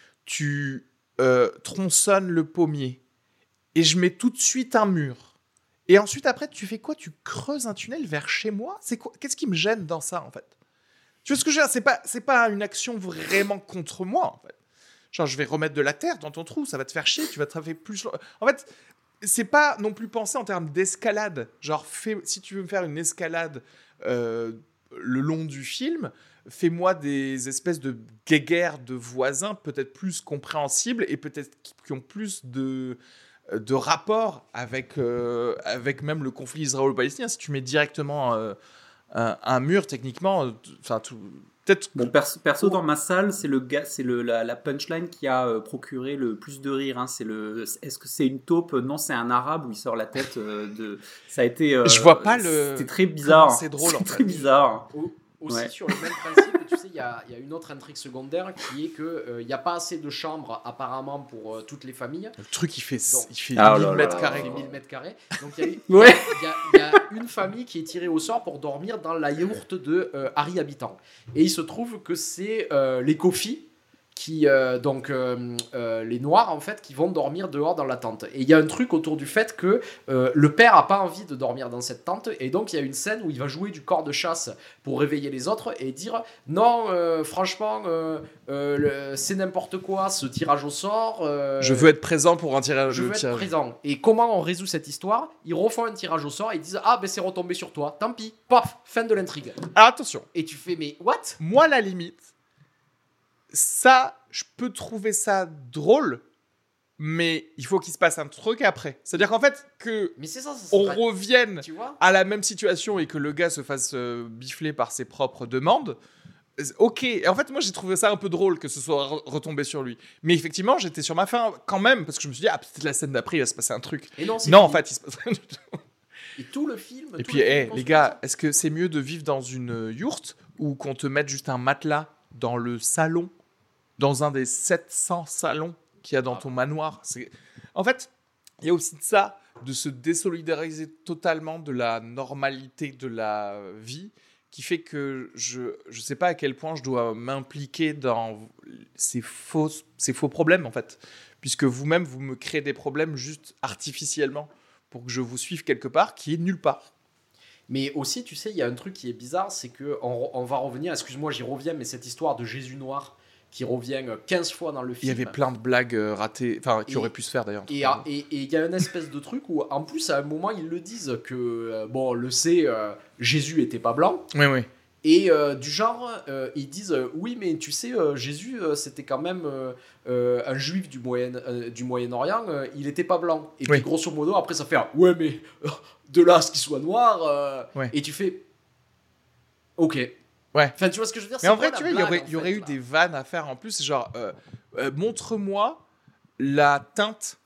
tu euh, tronçonnes le pommier et je mets tout de suite un mur. Et ensuite, après, tu fais quoi ? Tu creuses un tunnel vers chez moi ? C'est quoi ? Qu'est-ce qui me gêne dans ça en fait ? Tu vois ce que je veux dire ? C'est pas, c'est pas une action vraiment contre moi en fait. Genre, je vais remettre de la terre dans ton trou, ça va te faire chier, tu vas te faire plus. En fait, c'est pas non plus pensé en termes d'escalade. Genre, fais, si tu veux me faire une escalade euh, le long du film, fais-moi des espèces de guéguerres de voisins peut-être plus compréhensibles et peut-être qui, qui ont plus de, de rapport avec, euh, avec même le conflit israélo-palestinien. Si tu mets directement euh, un, un mur, techniquement, enfin, tout. Peut-être. Bon, perso, perso, dans ma salle, c'est, le gars, c'est le, la, la punchline qui a euh, procuré le plus de rire. Hein. C'est le, est-ce que c'est une taupe ? Non, c'est un arabe où il sort la tête euh, de. Ça a été. euh, Je vois pas le- C'était très bizarre. comment c'est drôle, en C'est fait. très bizarre. Au- Aussi Ouais. sur le même principe, tu sais, il y a, il y a une autre intrigue secondaire qui est qu'il n'y a pas assez de chambres apparemment pour euh, toutes les familles. Le truc, il fait, Donc- il fait Ah, oh mille là là mètres là carrés. Il fait quoi. mille mètres carrés. Donc il y, a eu- Ouais. il y a- il y a une famille qui est tirée au sort pour dormir dans la yourte de euh, Harry Habitant. Et il se trouve que c'est euh, les Kofi qui euh, donc euh, euh, les noirs en fait qui vont dormir dehors dans la tente, et il y a un truc autour du fait que euh, le père a pas envie de dormir dans cette tente, et donc il y a une scène où il va jouer du corps de chasse pour réveiller les autres et dire non euh, franchement euh, euh, le, c'est n'importe quoi ce tirage au sort, euh, Je veux être présent pour un tirage. je veux le être tirage. présent. Et comment on résout cette histoire? Ils refont un tirage au sort et ils disent ah ben c'est retombé sur toi, tant pis, paf, fin de l'intrigue. Alors attention, Et tu fais mais what? moi à la limite, ça, je peux trouver ça drôle, mais il faut qu'il se passe un truc après. C'est-à-dire qu'en fait, que Mais c'est ça, ça on serait- revienne tu vois? à la même situation et que le gars se fasse euh, bifler par ses propres demandes, euh, ok. Et en fait, moi, j'ai trouvé ça un peu drôle que ce soit re- retombé sur lui. Mais effectivement, j'étais sur ma faim quand même, parce que je me suis dit, ah, peut-être la scène d'après, il va se passer un truc. Et non, c'est Non, en fini. fait, il se passe rien du tout. Et tout le film. Et tout puis, le film hé, est les construit gars, comme est-ce que c'est mieux de vivre dans une yourte ou qu'on te mette juste un matelas dans le salon, dans un des sept cents salons qu'il y a dans ton manoir? C'est... En fait, il y a aussi de ça, de se désolidariser totalement de la normalité de la vie, qui fait que je ne sais pas à quel point je dois m'impliquer dans ces faux, ces faux problèmes, en fait. Puisque vous-même, vous me créez des problèmes juste artificiellement pour que je vous suive quelque part qui est nulle part. Mais aussi, tu sais, il y a un truc qui est bizarre, c'est que on, on va revenir, excuse-moi, j'y reviens, mais cette histoire de Jésus noir qui revient quinze fois dans le Il y film. avait plein de blagues euh, ratées, enfin, qui Et- auraient pu se faire d'ailleurs. Et ah, et- et il y a une espèce de truc où, en plus, à un moment, ils le disent que, euh, bon, on le sait, euh, Jésus était pas blanc. Oui, oui. Et euh, du genre, euh, ils disent euh, oui, mais tu sais, euh, Jésus, euh, c'était quand même euh, euh, un juif du, Moyen, euh, du Moyen-Orient, euh, il était pas blanc. Et Oui. puis, grosso modo, après, ça fait un, ouais, mais euh, de là à ce qu'il soit noir. euh, Ouais. Et tu fais ok. Ouais. Enfin, tu vois ce que je veux dire? Mais c'est en vrai, quoi tu la vois, il y blague, aurait, en il y aurait fait, eu là des vannes à faire en plus, genre, euh, euh, montre-moi la teinte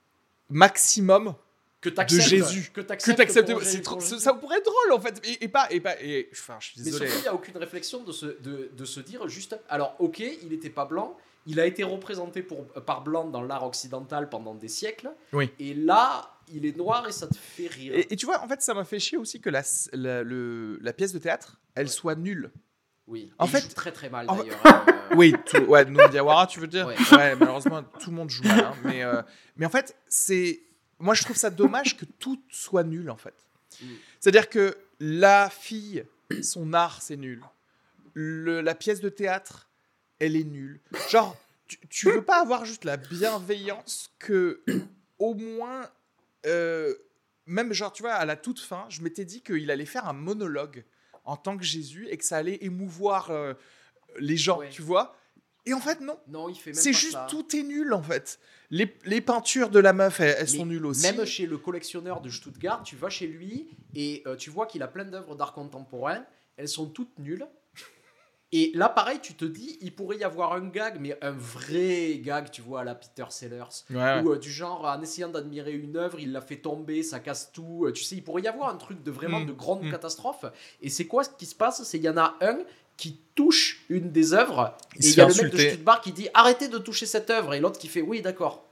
maximum que de t'acceptes, Jésus. Que que t'acceptes. t'acceptes. pour C'est Jésus- trop- pour ça, Jésus. ça pourrait être drôle en fait. Et, et pas, et pas, et, enfin, je suis Mais désolé. surtout, il n'y a aucune réflexion de se, de, de se dire juste. Alors, ok, il n'était pas blanc, il a été représenté pour, par blanc dans l'art occidental pendant des siècles. Oui. Et là, il est noir et ça te fait rire. Et, et tu vois, en fait, ça m'a fait chier aussi que la, la, le- la pièce de théâtre, elle Ouais. soit nulle. Oui. En Et il fait- joue très très mal en- d'ailleurs. euh, Oui, tout, ouais, Noum Diawara, tu veux dire Ouais. ouais. Malheureusement, tout le monde joue mal. hein, mais, euh, mais en fait, c'est. Moi, je trouve ça dommage que tout soit nul, en fait. Mm. C'est-à-dire que la fille, son art, c'est nul. Le, la pièce de théâtre, elle est nulle. Genre, tu, tu veux pas avoir juste la bienveillance que, au moins, euh, même genre, tu vois, à la toute fin, je m'étais dit qu'il allait faire un monologue en tant que Jésus et que ça allait émouvoir euh, les gens, Ouais. tu vois. Et en fait, non. Non, il fait même C'est pas juste, ça. tout est nul, en fait. Les, les peintures de la meuf, elles, elles Mais sont nulles aussi. Même chez le collectionneur de Stuttgart, tu vas chez lui et euh, tu vois qu'il a plein d'œuvres d'art contemporain. Elles sont toutes nulles. Et là, pareil, tu te dis, il pourrait y avoir un gag, mais un vrai gag, tu vois, à la Peter Sellers. Ouais, ouais. Ou euh, du genre, en essayant d'admirer une œuvre, il la fait tomber, ça casse tout. Euh, tu sais, il pourrait y avoir un truc de vraiment Mm. de grande Mm. catastrophe. Et c'est quoi ce qui se passe? C'est qu'il y en a un qui touche une des œuvres. Il et se il y a fait le mec de insulter. Stuttgart qui dit, arrêtez de toucher cette œuvre. Et l'autre qui fait, oui, d'accord.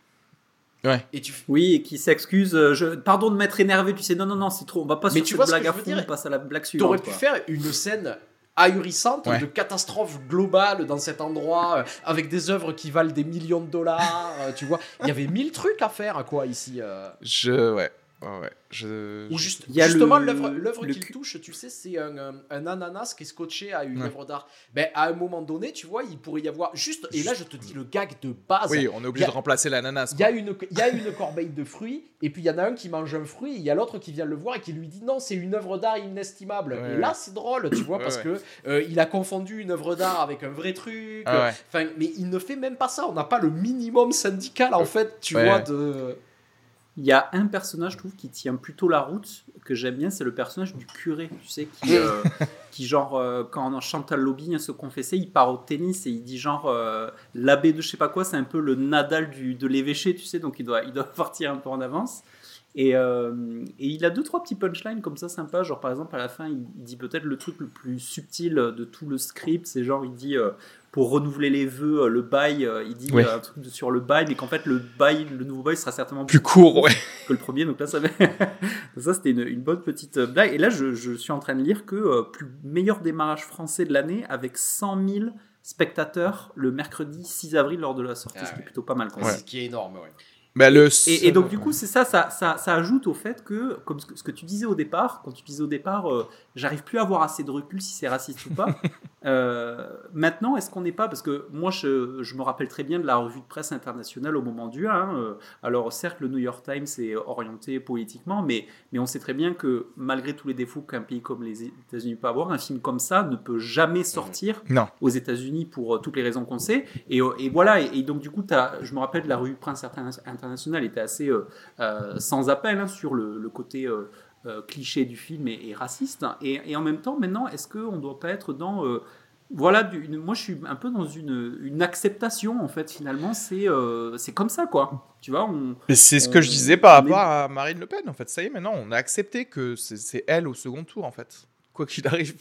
Ouais. Et tu Oui, et qui s'excuse. euh, Je... Pardon de m'être énervé, tu sais. Non, non, non, c'est trop. On va pas Mais sur tu cette vois ce blague que à je veux fond, dire on passe à la blague suivante. T'aurais pu quoi. faire une scène ahurissante Ouais. de catastrophe globale dans cet endroit, euh, avec des œuvres qui valent des millions de dollars, euh, tu vois. Il y avait mille trucs à faire, quoi, ici. euh. Je. Ouais. Ouais, ouais. Je. Ou juste, Il y a justement, le- l'œuvre l'œuvre le qu'il cu- touche, tu sais, c'est un, un, un ananas qui est scotché à une Ouais. œuvre d'art. Ben, à un moment donné, tu vois, il pourrait y avoir juste... Et là, je te dis le gag de base. Oui, on est obligé Y a- de remplacer l'ananas. Il y, a une, il y a une corbeille de fruits, et puis il y en a un qui mange un fruit, et il y a l'autre qui vient le voir et qui lui dit non, c'est une œuvre d'art inestimable. Ouais, et ouais. là, c'est drôle, tu vois, Ouais, parce ouais. que euh, il a confondu une œuvre d'art avec un vrai truc. Ah ouais. Enfin, mais il ne fait même pas ça. On n'a pas le minimum syndical, en fait, tu Ouais, vois, ouais. de. Il y a un personnage, je trouve, qui tient plutôt la route, que j'aime bien, c'est le personnage du curé, tu sais, qui, euh, qui genre, euh, quand Chantal Lobby vient se confesser, il part au tennis et il dit genre, euh, l'abbé de je sais pas quoi, c'est un peu le Nadal du, de l'évêché, tu sais, donc il doit, il doit partir un peu en avance. Et, euh, et il a deux, trois petits punchlines comme ça sympas, genre par exemple à la fin, il, il dit peut-être le truc le plus subtil de tout le script, c'est genre, il dit... euh, pour renouveler les vœux, euh, le bail, euh, il dit Ouais. euh, un truc de- sur le bail, mais qu'en fait le bail, le nouveau bail sera certainement Plus court, ouais. que le premier. Donc là, ça, fait- donc ça c'était une, une bonne petite euh, blague. Et là, je, je suis en train de lire que euh, plus meilleur démarrage français de l'année avec cent mille spectateurs le mercredi six avril lors de la sortie, Ah ce qui ouais. est plutôt pas mal. Quand même. Ce qui est énorme, ouais. Bah, le Et, et donc du coup c'est ça, ça, ça, ça ajoute au fait que, comme ce que, ce que tu disais au départ, quand tu disais au départ, euh, j'arrive plus à avoir assez de recul si c'est raciste ou pas. Euh, maintenant, est-ce qu'on n'est pas, parce que moi je, je me rappelle très bien de la revue de presse internationale au moment du un. Hein, euh, alors certes le New York Times est orienté politiquement, mais, mais on sait très bien que malgré tous les défauts qu'un pays comme les États-Unis peut avoir, un film comme ça ne peut jamais sortir Non. aux États-Unis pour euh, toutes les raisons qu'on sait. Et, euh, et voilà, et, et donc du coup, t'as, je me rappelle de la revue de presse interna- internationale était assez euh, euh, sans appel hein, sur le, le côté euh, euh, cliché du film et, et raciste. Et, et en même temps, maintenant, est-ce qu'on ne doit pas être dans... Euh, voilà, du, une, moi je suis un peu dans une, une acceptation en fait, finalement, c'est, euh, c'est comme ça quoi. Tu vois, on, Mais c'est ce on- que je disais par on est- rapport à Marine Le Pen, en fait. Ça y est, maintenant, on a accepté que c'est, c'est elle au second tour, en fait. Quoi qu'il arrive.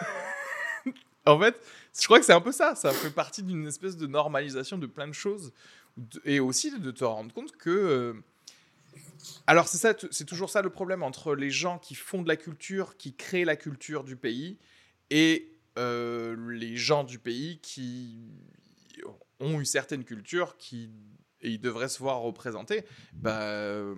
En fait, je crois que c'est un peu ça. Ça fait partie d'une espèce de normalisation de plein de choses. De- Et aussi de te rendre compte que... euh, Alors, c'est, ça, c'est toujours ça le problème entre les gens qui font de la culture, qui créent la culture du pays, et euh, les gens du pays qui ont une certaine culture qui, et ils devraient se voir représenter. Bah, euh,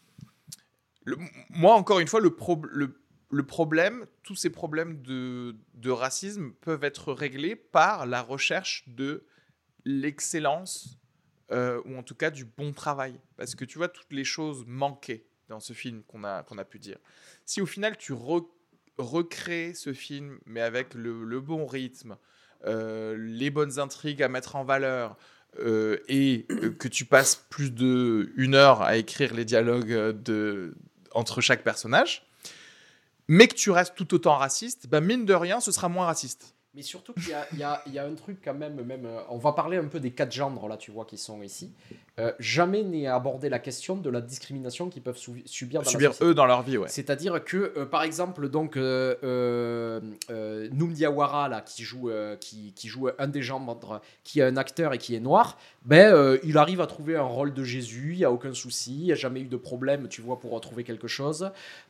le- moi, encore une fois, le, pro- le, le problème, tous ces problèmes de, de racisme peuvent être réglés par la recherche de l'excellence, euh, ou en tout cas du bon travail. Parce que tu vois, toutes les choses manquaient dans ce film qu'on a, qu'on a pu dire. Si au final, tu re- recrées ce film, mais avec le, le bon rythme, euh, les bonnes intrigues à mettre en valeur, euh, et euh, que tu passes plus d'une heure à écrire les dialogues euh, de, entre chaque personnage, mais que tu restes tout autant raciste, bah mine de rien, ce sera moins raciste. Mais surtout qu'il y a, il y a- il y a un truc quand même, même euh, on va parler un peu des quatre genres là, tu vois, qui sont ici. Euh, jamais n'est abordé la question de la discrimination qu'ils peuvent sou- subir dans Subir la société. eux dans leur vie, ouais. C'est-à-dire que, euh, par exemple, donc euh, euh, euh, Noum Diawara là, qui joue, euh, qui, qui joue un des genres, qui est un acteur et qui est noir, ben euh, il arrive à trouver un rôle de Jésus, il y a aucun souci, il y a jamais eu de problème, tu vois, pour trouver quelque chose.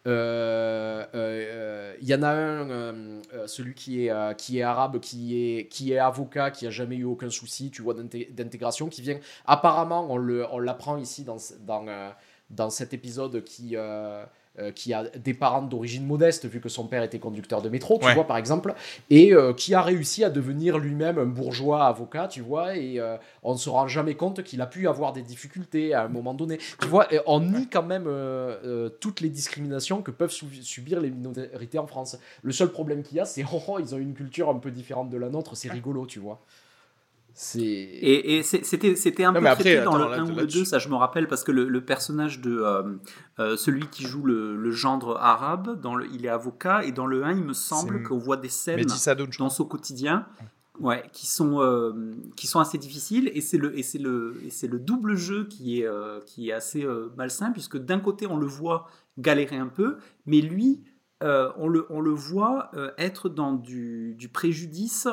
Euh, euh, euh, Il y en a un, euh, euh, celui qui est euh, qui est arabe, qui est qui est avocat, qui a jamais eu aucun souci, tu vois, d'inté- d'intégration, qui vient apparemment, on le on l'apprend ici dans dans euh, dans cet épisode qui euh, euh, qui a des parents d'origine modeste, vu que son père était conducteur de métro, tu Ouais. vois, par exemple, et euh, qui a réussi à devenir lui-même un bourgeois avocat, tu vois, et euh, on ne se rend jamais compte qu'il a pu avoir des difficultés à un moment donné. Tu vois, et on nie quand même euh, euh, toutes les discriminations que peuvent sou- subir les minorités en France. Le seul problème qu'il y a, c'est oh, oh, ils ont une culture un peu différente de la nôtre, c'est rigolo, tu vois. C'est... Et, et c'est- c'était, c'était un Non, peu mais après, traité dans attends, le là- un ou le là-dessus- deux, ça je me rappelle, parce que le, le personnage de euh, euh, celui qui joue le, le gendre arabe, dans le, il est avocat, et dans le un, il me semble C'est qu'on voit des scènes Mehdi Sadoun, je dans son quotidien ouais, qui, sont, euh, qui sont assez difficiles, et c'est le, et c'est le, et c'est le double jeu qui est, euh, qui est assez euh, malsain, puisque d'un côté on le voit galérer un peu, mais lui, euh, on, le, on le voit euh, être dans du, du préjudice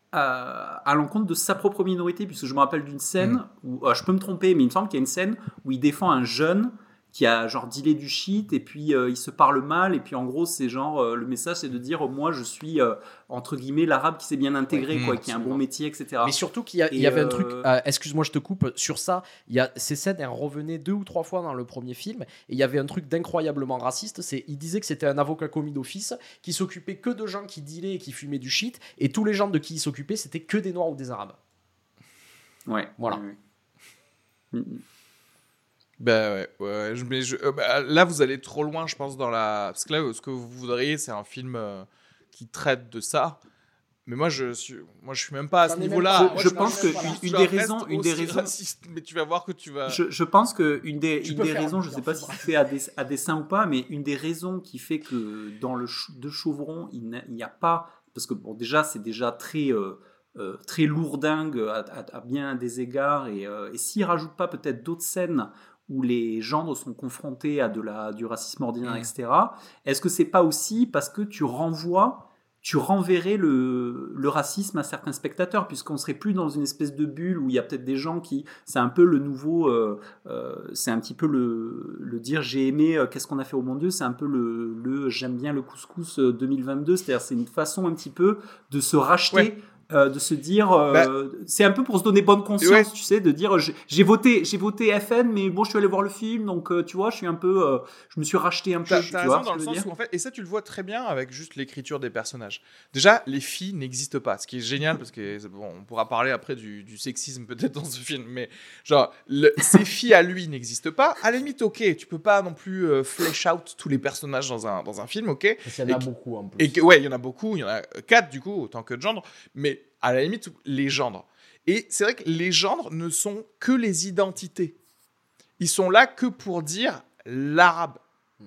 à, à l'encontre de sa propre minorité, puisque je me rappelle d'une scène Mm. où, euh, je peux me tromper, mais il me semble qu'il y a une scène où il défend un jeune qui a genre dealé du shit, et puis euh, il se parle mal, et puis en gros c'est genre, euh, le message c'est de dire, euh, moi je suis euh, entre guillemets l'arabe qui s'est bien intégré, Ouais. quoi, Mm, qui a un bon absolument. métier, et cetera. Mais surtout qu'il y, a- il Et y avait un euh, truc, euh, excuse-moi je te coupe, sur ça, il y a, ces scènes elles revenaient deux ou trois fois dans le premier film, et il y avait un truc d'incroyablement raciste, c'est il disait que c'était un avocat commis d'office, qui s'occupait que de gens qui dealaient et qui fumaient du shit, et tous les gens de qui il s'occupait c'était que des noirs ou des arabes. Ouais, Voilà. ouais, ouais. Mm, mm. Bah ouais, ouais, ouais, je- mais je- euh, bah, là vous allez trop loin, je pense, dans la. Parce que là, ce que vous voudriez, c'est un film euh, qui traite de ça. Mais moi, je suis, moi, je suis même pas à ce J'en ai même niveau-là. pas. Moi, Je- je je pense n'en que ai même pas là. une, une je des reste raisons, une des aussi raisons, raciste, mais tu vas voir que tu vas. je, je pense que une des, Tu une peux des faire raisons, un je sais bien pas fait si bref. c'est fait à, des- à dessein ou pas, mais une des raisons qui fait que dans le ch- de Chauvron, il n'a- il n'y a pas, parce que bon, déjà c'est déjà très euh, euh, très lourdingue à, à- à bien des égards, et, euh, et s'il rajoute pas peut-être d'autres scènes où les gendres sont confrontés à de la, du racisme ordinaire, Mm. et cetera, est-ce que c'est pas aussi parce que tu renvoies, tu renverrais le, le racisme à certains spectateurs, puisqu'on serait plus dans une espèce de bulle où il y a peut-être des gens qui, c'est un peu le nouveau, euh, euh, c'est un petit peu le, le dire j'ai aimé, euh, qu'est-ce qu'on a fait au bon Dieu, c'est un peu le, le j'aime bien le couscous euh, deux mille vingt-deux, c'est-à-dire c'est une façon un petit peu de se racheter Ouais. Euh, de se dire, euh, Bah, c'est un peu pour se donner bonne conscience, ouais. tu sais, de dire j'ai, j'ai voté, j'ai voté F N, mais bon, je suis allé voir le film, donc euh, tu vois, je suis un peu, euh, je me suis racheté un peu, T'as, tu t'as vois raison ce dans que le je veux sens dire. où, en fait, et ça tu le vois très bien avec juste l'écriture des personnages. Déjà, les filles n'existent pas, ce qui est génial parce que bon, on pourra parler après du, du sexisme peut-être dans ce film, mais genre le, ces filles à lui n'existent pas. À la limite, ok, tu peux pas non plus euh, flesh out tous les personnages dans un dans un film, ok. Parce qu'il y en a Et qui- beaucoup en plus. Et que, ouais, il y en a beaucoup, il y en a quatre du coup, autant que de gendres, mais à la limite, les gendres. Et c'est vrai que les gendres ne sont que les identités. Ils sont là que pour dire l'arabe,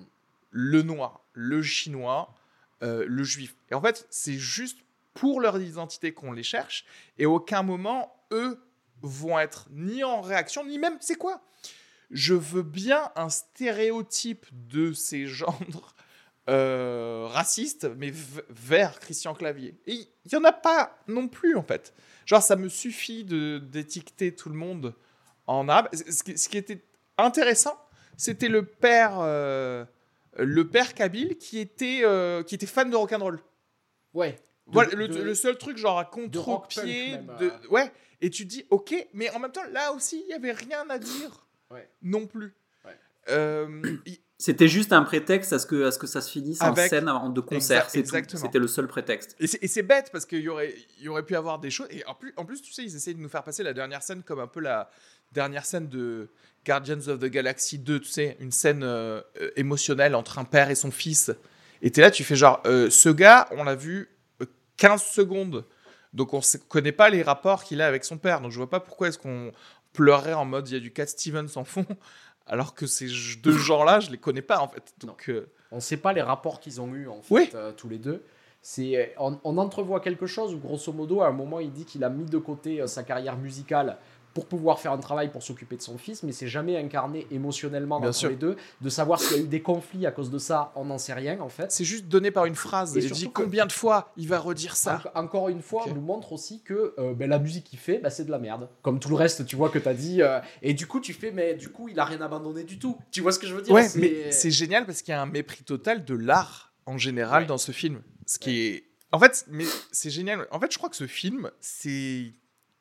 le noir, le chinois, euh, le juif. Et en fait, c'est juste pour leur identité qu'on les cherche, et à aucun moment, eux vont être ni en réaction, ni même, c'est quoi ? Je veux bien un stéréotype de ces gendres euh, racistes, mais v- vers Christian Clavier. Et il n'y en a pas non plus, en fait. Genre, ça me suffit de, d'étiqueter tout le monde en arabe. Ce qui, ce qui était intéressant, c'était le père, euh, le père Kabyle qui était, euh, qui était fan de rock'n'roll. Ouais. De- Voilà, le, de- le seul truc, genre à rock punk contre-pied. même, De, euh. ouais, et tu te dis, ok, mais en même temps, là aussi, il n'y avait rien à dire Ouais. non plus. Ouais. Euh, il- C'était juste un prétexte à ce que, à ce que ça se finisse en Avec- scène avant de concert, Exact- c'est tout. exactement. C'était le seul prétexte. Et c'est, et c'est bête parce qu'il y aurait, il y aurait pu avoir des choses. Et en plus, en plus, tu sais, ils essayent de nous faire passer la dernière scène comme un peu la dernière scène de Guardians of the Galaxy deux, tu sais, une scène euh, euh, émotionnelle entre un père et son fils. Et t'es là, tu fais genre, euh, ce gars, on l'a vu euh, quinze secondes. Donc on ne connaît pas les rapports qu'il a avec son père. Donc je vois pas pourquoi est-ce qu'on pleurerait en mode il y a du Cat Stevens en fond. Alors que ces deux gens-là, je les connais pas en fait. Donc, euh, On ne sait pas les rapports qu'ils ont eus en fait, Oui. euh, tous les deux. C'est, on, on entrevoit quelque chose où grosso modo à un moment il dit qu'il a mis de côté euh, sa carrière musicale pour pouvoir faire un travail pour s'occuper de son fils, mais c'est jamais incarné émotionnellement Bien entre sûr. les deux. De savoir s'il y a eu des conflits à cause de ça, on n'en sait rien en fait. c'est juste donné par une phrase. Et Et, surtout dit que- combien de fois il va redire ça. En- encore une fois, Ok. on nous montre aussi que euh, ben, la musique qu'il fait, ben, c'est de la merde. Comme tout le reste, tu vois, que tu as dit. euh, et du coup, tu fais, mais du coup, il a rien abandonné du tout. Tu vois ce que je veux dire Ouais, C'est- mais c'est génial parce qu'il y a un mépris total de l'art en général Ouais. dans ce film. Ce qui est. En fait, mais c'est génial. En fait, je crois que ce film, c'est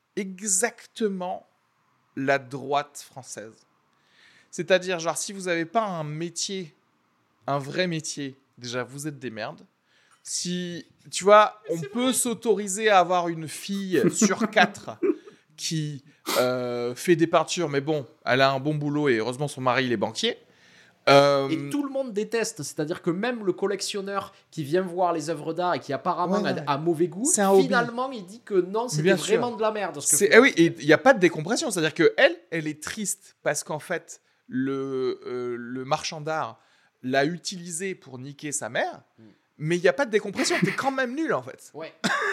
exactement la droite française. C'est-à-dire, genre, si vous n'avez pas un métier, un vrai métier, déjà, vous êtes des merdes. Si, tu vois, on peut s'autoriser à avoir une fille sur quatre qui euh, fait des peintures, mais bon, elle a un bon boulot et heureusement son mari, il est banquier. Euh, Et tout le monde déteste, c'est-à-dire que même le collectionneur qui vient voir les œuvres d'art et qui apparemment Ouais, ouais. a, a mauvais goût, C'est un hobby. finalement il dit que non, c'était Bien sûr. vraiment de la merde. Ce que C'est, fait. eh oui, et il n'y a pas de décompression. C'est-à-dire que elle, elle est triste parce qu'en fait, le, euh, le marchand d'art l'a utilisé pour niquer sa mère, Mm. mais il n'y a pas de décompression. T'es quand même nul, en fait. Ouais.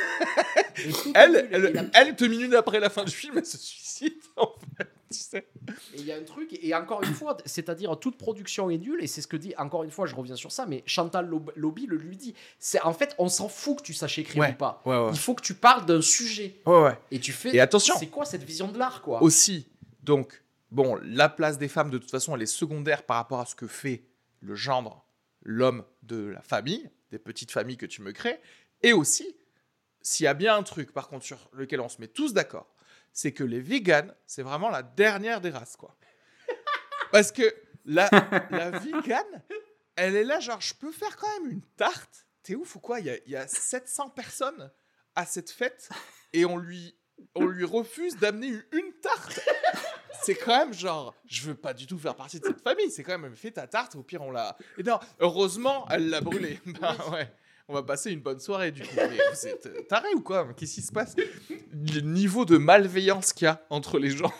Et tout est Elle, nul. Et elle, la- elle, deux minutes après la fin du film, elle se suicide, en fait. Tu sais. Et il y a un truc, et encore une fois, c'est-à-dire toute production est nulle, et c'est ce que dit, encore une fois, je reviens sur ça, mais Chantal Lob- Lobby le lui dit. C'est, en fait, on s'en fout que tu saches écrire Ouais. ou pas. Ouais, ouais. Il faut que tu parles d'un sujet. Ouais, ouais. Et tu fais. Et attention. C'est quoi cette vision de l'art, quoi Aussi, donc, bon, la place des femmes, de toute façon, elle est secondaire par rapport à ce que fait le gendre, l'homme de la famille, des petites familles que tu me crées. Et aussi, s'il y a bien un truc, par contre, sur lequel on se met tous d'accord, c'est que les véganes, c'est vraiment la dernière des races, quoi. Parce que la, la végane, elle est là, genre, je peux faire quand même une tarte. T'es ouf ou quoi? Il y a, il y a sept cents personnes à cette fête et on lui, on lui refuse d'amener une, une tarte. C'est quand même genre, je veux pas du tout faire partie de cette famille. C'est quand même, fais ta tarte, au pire on l'a. Et non, heureusement, elle l'a brûlée. Bah ouais, on va passer une bonne soirée du coup. Mais vous êtes tarés ou quoi? Qu'est-ce qui se passe? Le niveau de malveillance qu'il y a entre les gens.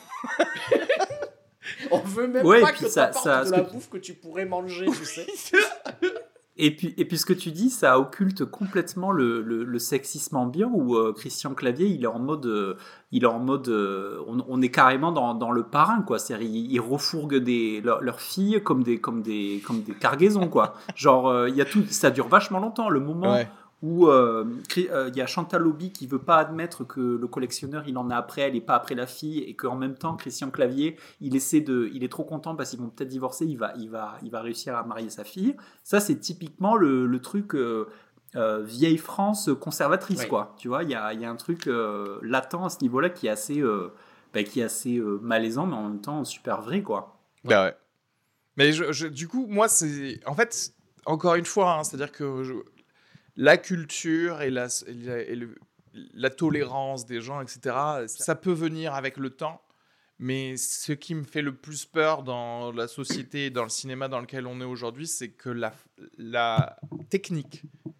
On veut même Ouais, pas et puis que ça- t'apportes ça- de ce la que- bouffe que tu pourrais manger, tu sais. Et puis, et puis ce que tu dis, ça occulte complètement le, le, le sexisme ambiant où euh, Christian Clavier, il est en mode, euh, il est en mode, euh, on, on est carrément dans, dans le parrain, quoi. C'est-à-dire, ils il refourguent des leurs leurs filles comme des comme des comme des cargaisons, quoi. Genre, euh, il y a tout, ça dure vachement longtemps. Le moment Ouais. où euh, Cri- euh, il y a Chantal Lobby qui veut pas admettre que le collectionneur il en a après elle et pas après la fille, et qu'en même temps Christian Clavier il essaie de, il est trop content parce qu'ils vont peut-être divorcer, il va, il va, il va réussir à marier sa fille. Ça c'est typiquement le, le truc euh, euh, vieille France conservatrice, Ouais. quoi. Tu vois, il y a, il y a un truc euh, latent à ce niveau-là qui est assez, euh, bah, qui est assez euh, malaisant, mais en même temps super vrai, quoi. Bah ouais. Mais je, je- du coup, moi, c'est. En fait, encore une fois, hein, c'est-à-dire que je- la culture et, la, et la- et le- la tolérance des gens, et cetera, ça peut venir avec le temps. Mais ce qui me fait le plus peur dans la société, dans le cinéma dans lequel on est aujourd'hui, c'est que la, la technique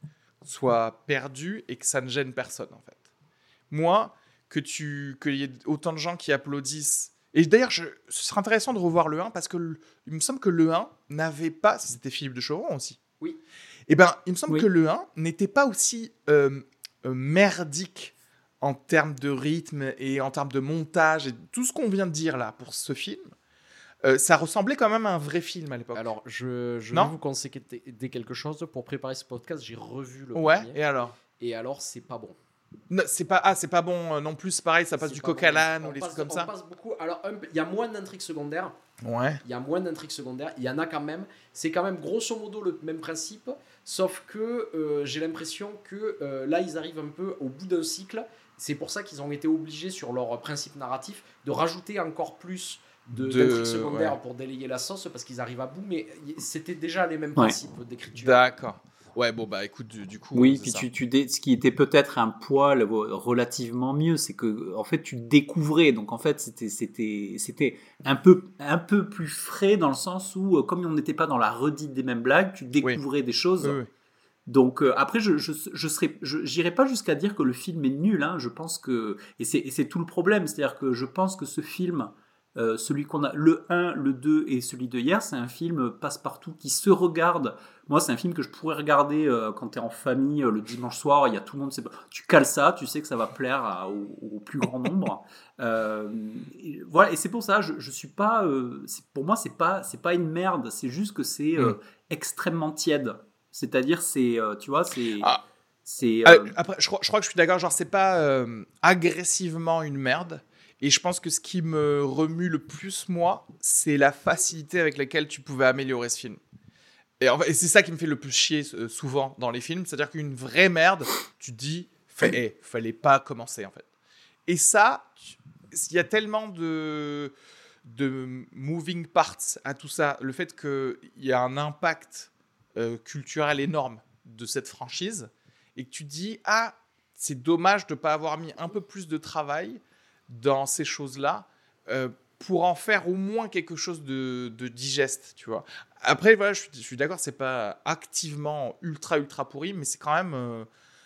soit perdue et que ça ne gêne personne, en fait. Moi, que tu qu'il y ait autant de gens qui applaudissent. Et d'ailleurs, je, ce serait intéressant de revoir le un parce que le- il me semble que le un n'avait pas. C'était Philippe de Chauvron aussi. Oui. Et ben, il me semble Oui. que le un n'était pas aussi euh, euh, merdique en termes de rythme et en termes de montage et tout ce qu'on vient de dire là pour ce film. Euh, ça ressemblait quand même à un vrai film à l'époque. Alors, je, je Non. vais vous conseiller quelque chose. Pour préparer ce podcast, j'ai revu le Ouais, premier. et alors Et alors, c'est pas bon. Non, c'est pas ah, c'est pas bon euh, non plus, c'est pareil, ça passe C'est du pas coq à bon. l'âne On ou des passe- trucs comme on ça. passe beaucoup. Alors, un peu- il y a moins d'intrigues secondaires. Ouais. Il y a moins d'intrigues secondaires. Il y en a quand même. C'est quand même grosso modo le même principe. Sauf que euh, j'ai l'impression que euh, là, ils arrivent un peu au bout d'un cycle. C'est pour ça qu'ils ont été obligés, sur leur principe narratif, de rajouter encore plus de, De- d'intrigues secondaires ouais. pour délayer la sauce parce qu'ils arrivent à bout. Mais y- c'était déjà les mêmes Ouais. principes d'écriture. D'accord. Ouais, bon bah écoute, du, du coup. Oui, c'est puis ça. tu, tu dé- ce qui était peut-être un poil relativement mieux, c'est que en fait tu découvrais. Donc en fait c'était c'était c'était un peu un peu plus frais dans le sens où euh, comme on n'était pas dans la redite des mêmes blagues, tu découvrais des choses. Oui, oui. Donc euh, après je je je serais je, j'irai pas jusqu'à dire que le film est nul. Hein. Je pense que et c'est et c'est tout le problème, c'est-à-dire que je pense que ce film euh, celui qu'on a, le un, le deux et celui de hier, c'est un film passe-partout qui se regarde. Moi, c'est un film que je pourrais regarder euh, quand tu es en famille euh, le dimanche soir. Il y a tout le monde. C'est... Tu cales ça, tu sais que ça va plaire à- au, au plus grand nombre. Euh, et voilà, et c'est pour ça, je, je suis pas. Euh, c'est, pour moi, c'est pas, c'est pas une merde. C'est juste que c'est euh, Mm. extrêmement tiède. C'est-à-dire, c'est, euh, tu vois, c'est. Ah. c'est Ah, euh, après, je crois, je crois que je suis d'accord. Genre, c'est pas euh, agressivement une merde. Et je pense que ce qui me remue le plus, moi, c'est la facilité avec laquelle tu pouvais améliorer ce film. Et, en fait, et c'est ça qui me fait le plus chier euh, souvent dans les films. C'est-à-dire qu'une vraie merde, tu te dis, fa- hey, fallait pas commencer, en fait. Et ça, tu- il y a tellement de, de moving parts à tout ça. Le fait qu'il y a un impact euh, culturel énorme de cette franchise et que tu te dis, ah, c'est dommage de ne pas avoir mis un peu plus de travail dans ces choses-là euh, pour en faire au moins quelque chose de, de digeste, tu vois. Après, voilà, je suis, je suis d'accord, c'est pas activement ultra, ultra pourri, mais c'est quand même... euh,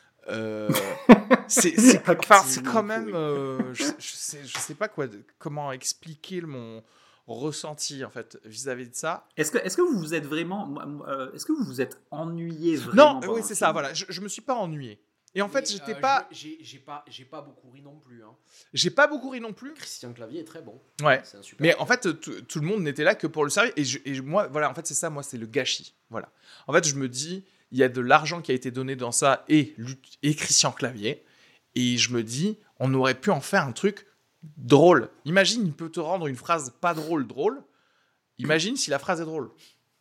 euh, c'est, c'est, enfin, c'est quand même... euh, je, je, sais, je sais pas quoi, comment expliquer mon ressenti, en fait, vis-à-vis de ça. Est-ce que, est-ce que vous vous êtes vraiment, euh, est-ce que vous vous êtes ennuyé vraiment Non, pendant oui, le c'est film ça, voilà. Je, je me suis pas ennuyé. Et en fait, Mais, j'étais euh, pas... je- J'ai, j'ai pas, j'ai pas beaucoup ri non plus. Hein. J'ai pas beaucoup ri non plus. Christian Clavier est très bon. Ouais. C'est un super Mais acteur. en fait, tout tout le monde n'était là que pour le servir. Et, je- et je- moi, voilà, en fait, c'est ça, moi, c'est le gâchis. Voilà. En fait, je me dis, il y a de l'argent qui a été donné dans ça et, Lut- et Christian Clavier. Et je me dis, on aurait pu en faire un truc drôle. Imagine, il peut te rendre une phrase pas drôle, drôle. Imagine si la phrase est drôle.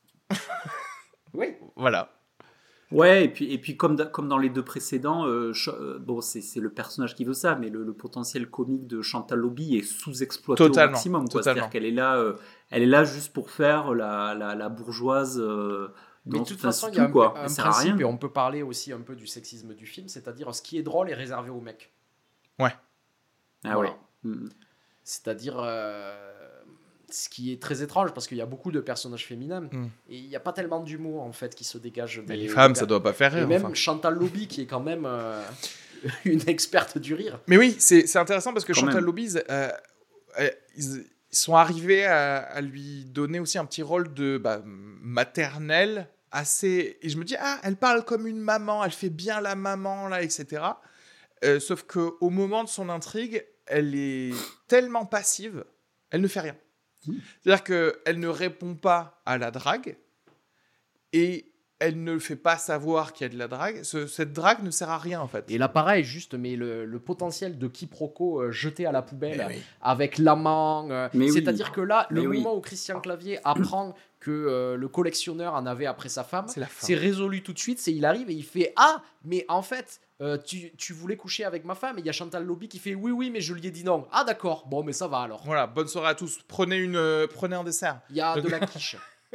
Oui. Voilà. Ouais, et puis, et puis comme, da- comme dans les deux précédents, euh, Ch- euh, bon, c'est, c'est le personnage qui veut ça, mais le, le potentiel comique de Chantal Lobby est sous-exploité Totalement, au maximum. Quoi. totalement. C'est-à-dire qu'elle est là, euh, elle est là juste pour faire la, la, la bourgeoise. Euh, Mais dans- de toute enfin, façon, c'est il y a tout, un, quoi. un Elle sert à principe, rien. et on peut parler aussi un peu du sexisme du film, c'est-à-dire ce qui est drôle est réservé aux mecs. Ah Voilà. ouais. Mm. C'est-à-dire euh, ce qui est très étrange parce qu'il y a beaucoup de personnages féminins Mm. et il n'y a pas tellement d'humour en fait qui se dégage. Mais des- les femmes, des ça doit pas faire Et rire. même enfin. Chantal Lobby qui est quand même euh, une experte du rire. Mais oui, c'est c'est intéressant parce que Quand Chantal même. Lobby, euh, euh, ils, ils sont arrivés à, à lui donner aussi un petit rôle de bah, maternelle assez. Et je me dis, ah, elle parle comme une maman, elle fait bien la maman, là, et cetera. Euh, sauf qu'au moment de son intrigue, elle est tellement passive, elle ne fait rien. C'est-à-dire qu'elle ne répond pas à la drague et elle ne fait pas savoir qu'il y a de la drague. Ce- cette drague ne sert à rien, en fait. Et là, pareil, juste, mais le, le potentiel de quiproquo euh, jeté à la poubelle Mais oui. avec l'amant. euh, Mais oui. C'est-à-dire que là, le Mais oui. moment où Christian Clavier apprend que euh, le collectionneur en avait après sa femme, C'est la fin. c'est résolu tout de suite. C'est il arrive et il fait ah, mais en fait. euh, tu, tu voulais coucher avec ma femme et il y a Chantal Lobby qui fait oui oui mais je lui ai dit non. Ah d'accord, bon mais ça va alors. Voilà, bonne soirée à tous. Prenez, une, euh, prenez un dessert. Il y a de la quiche.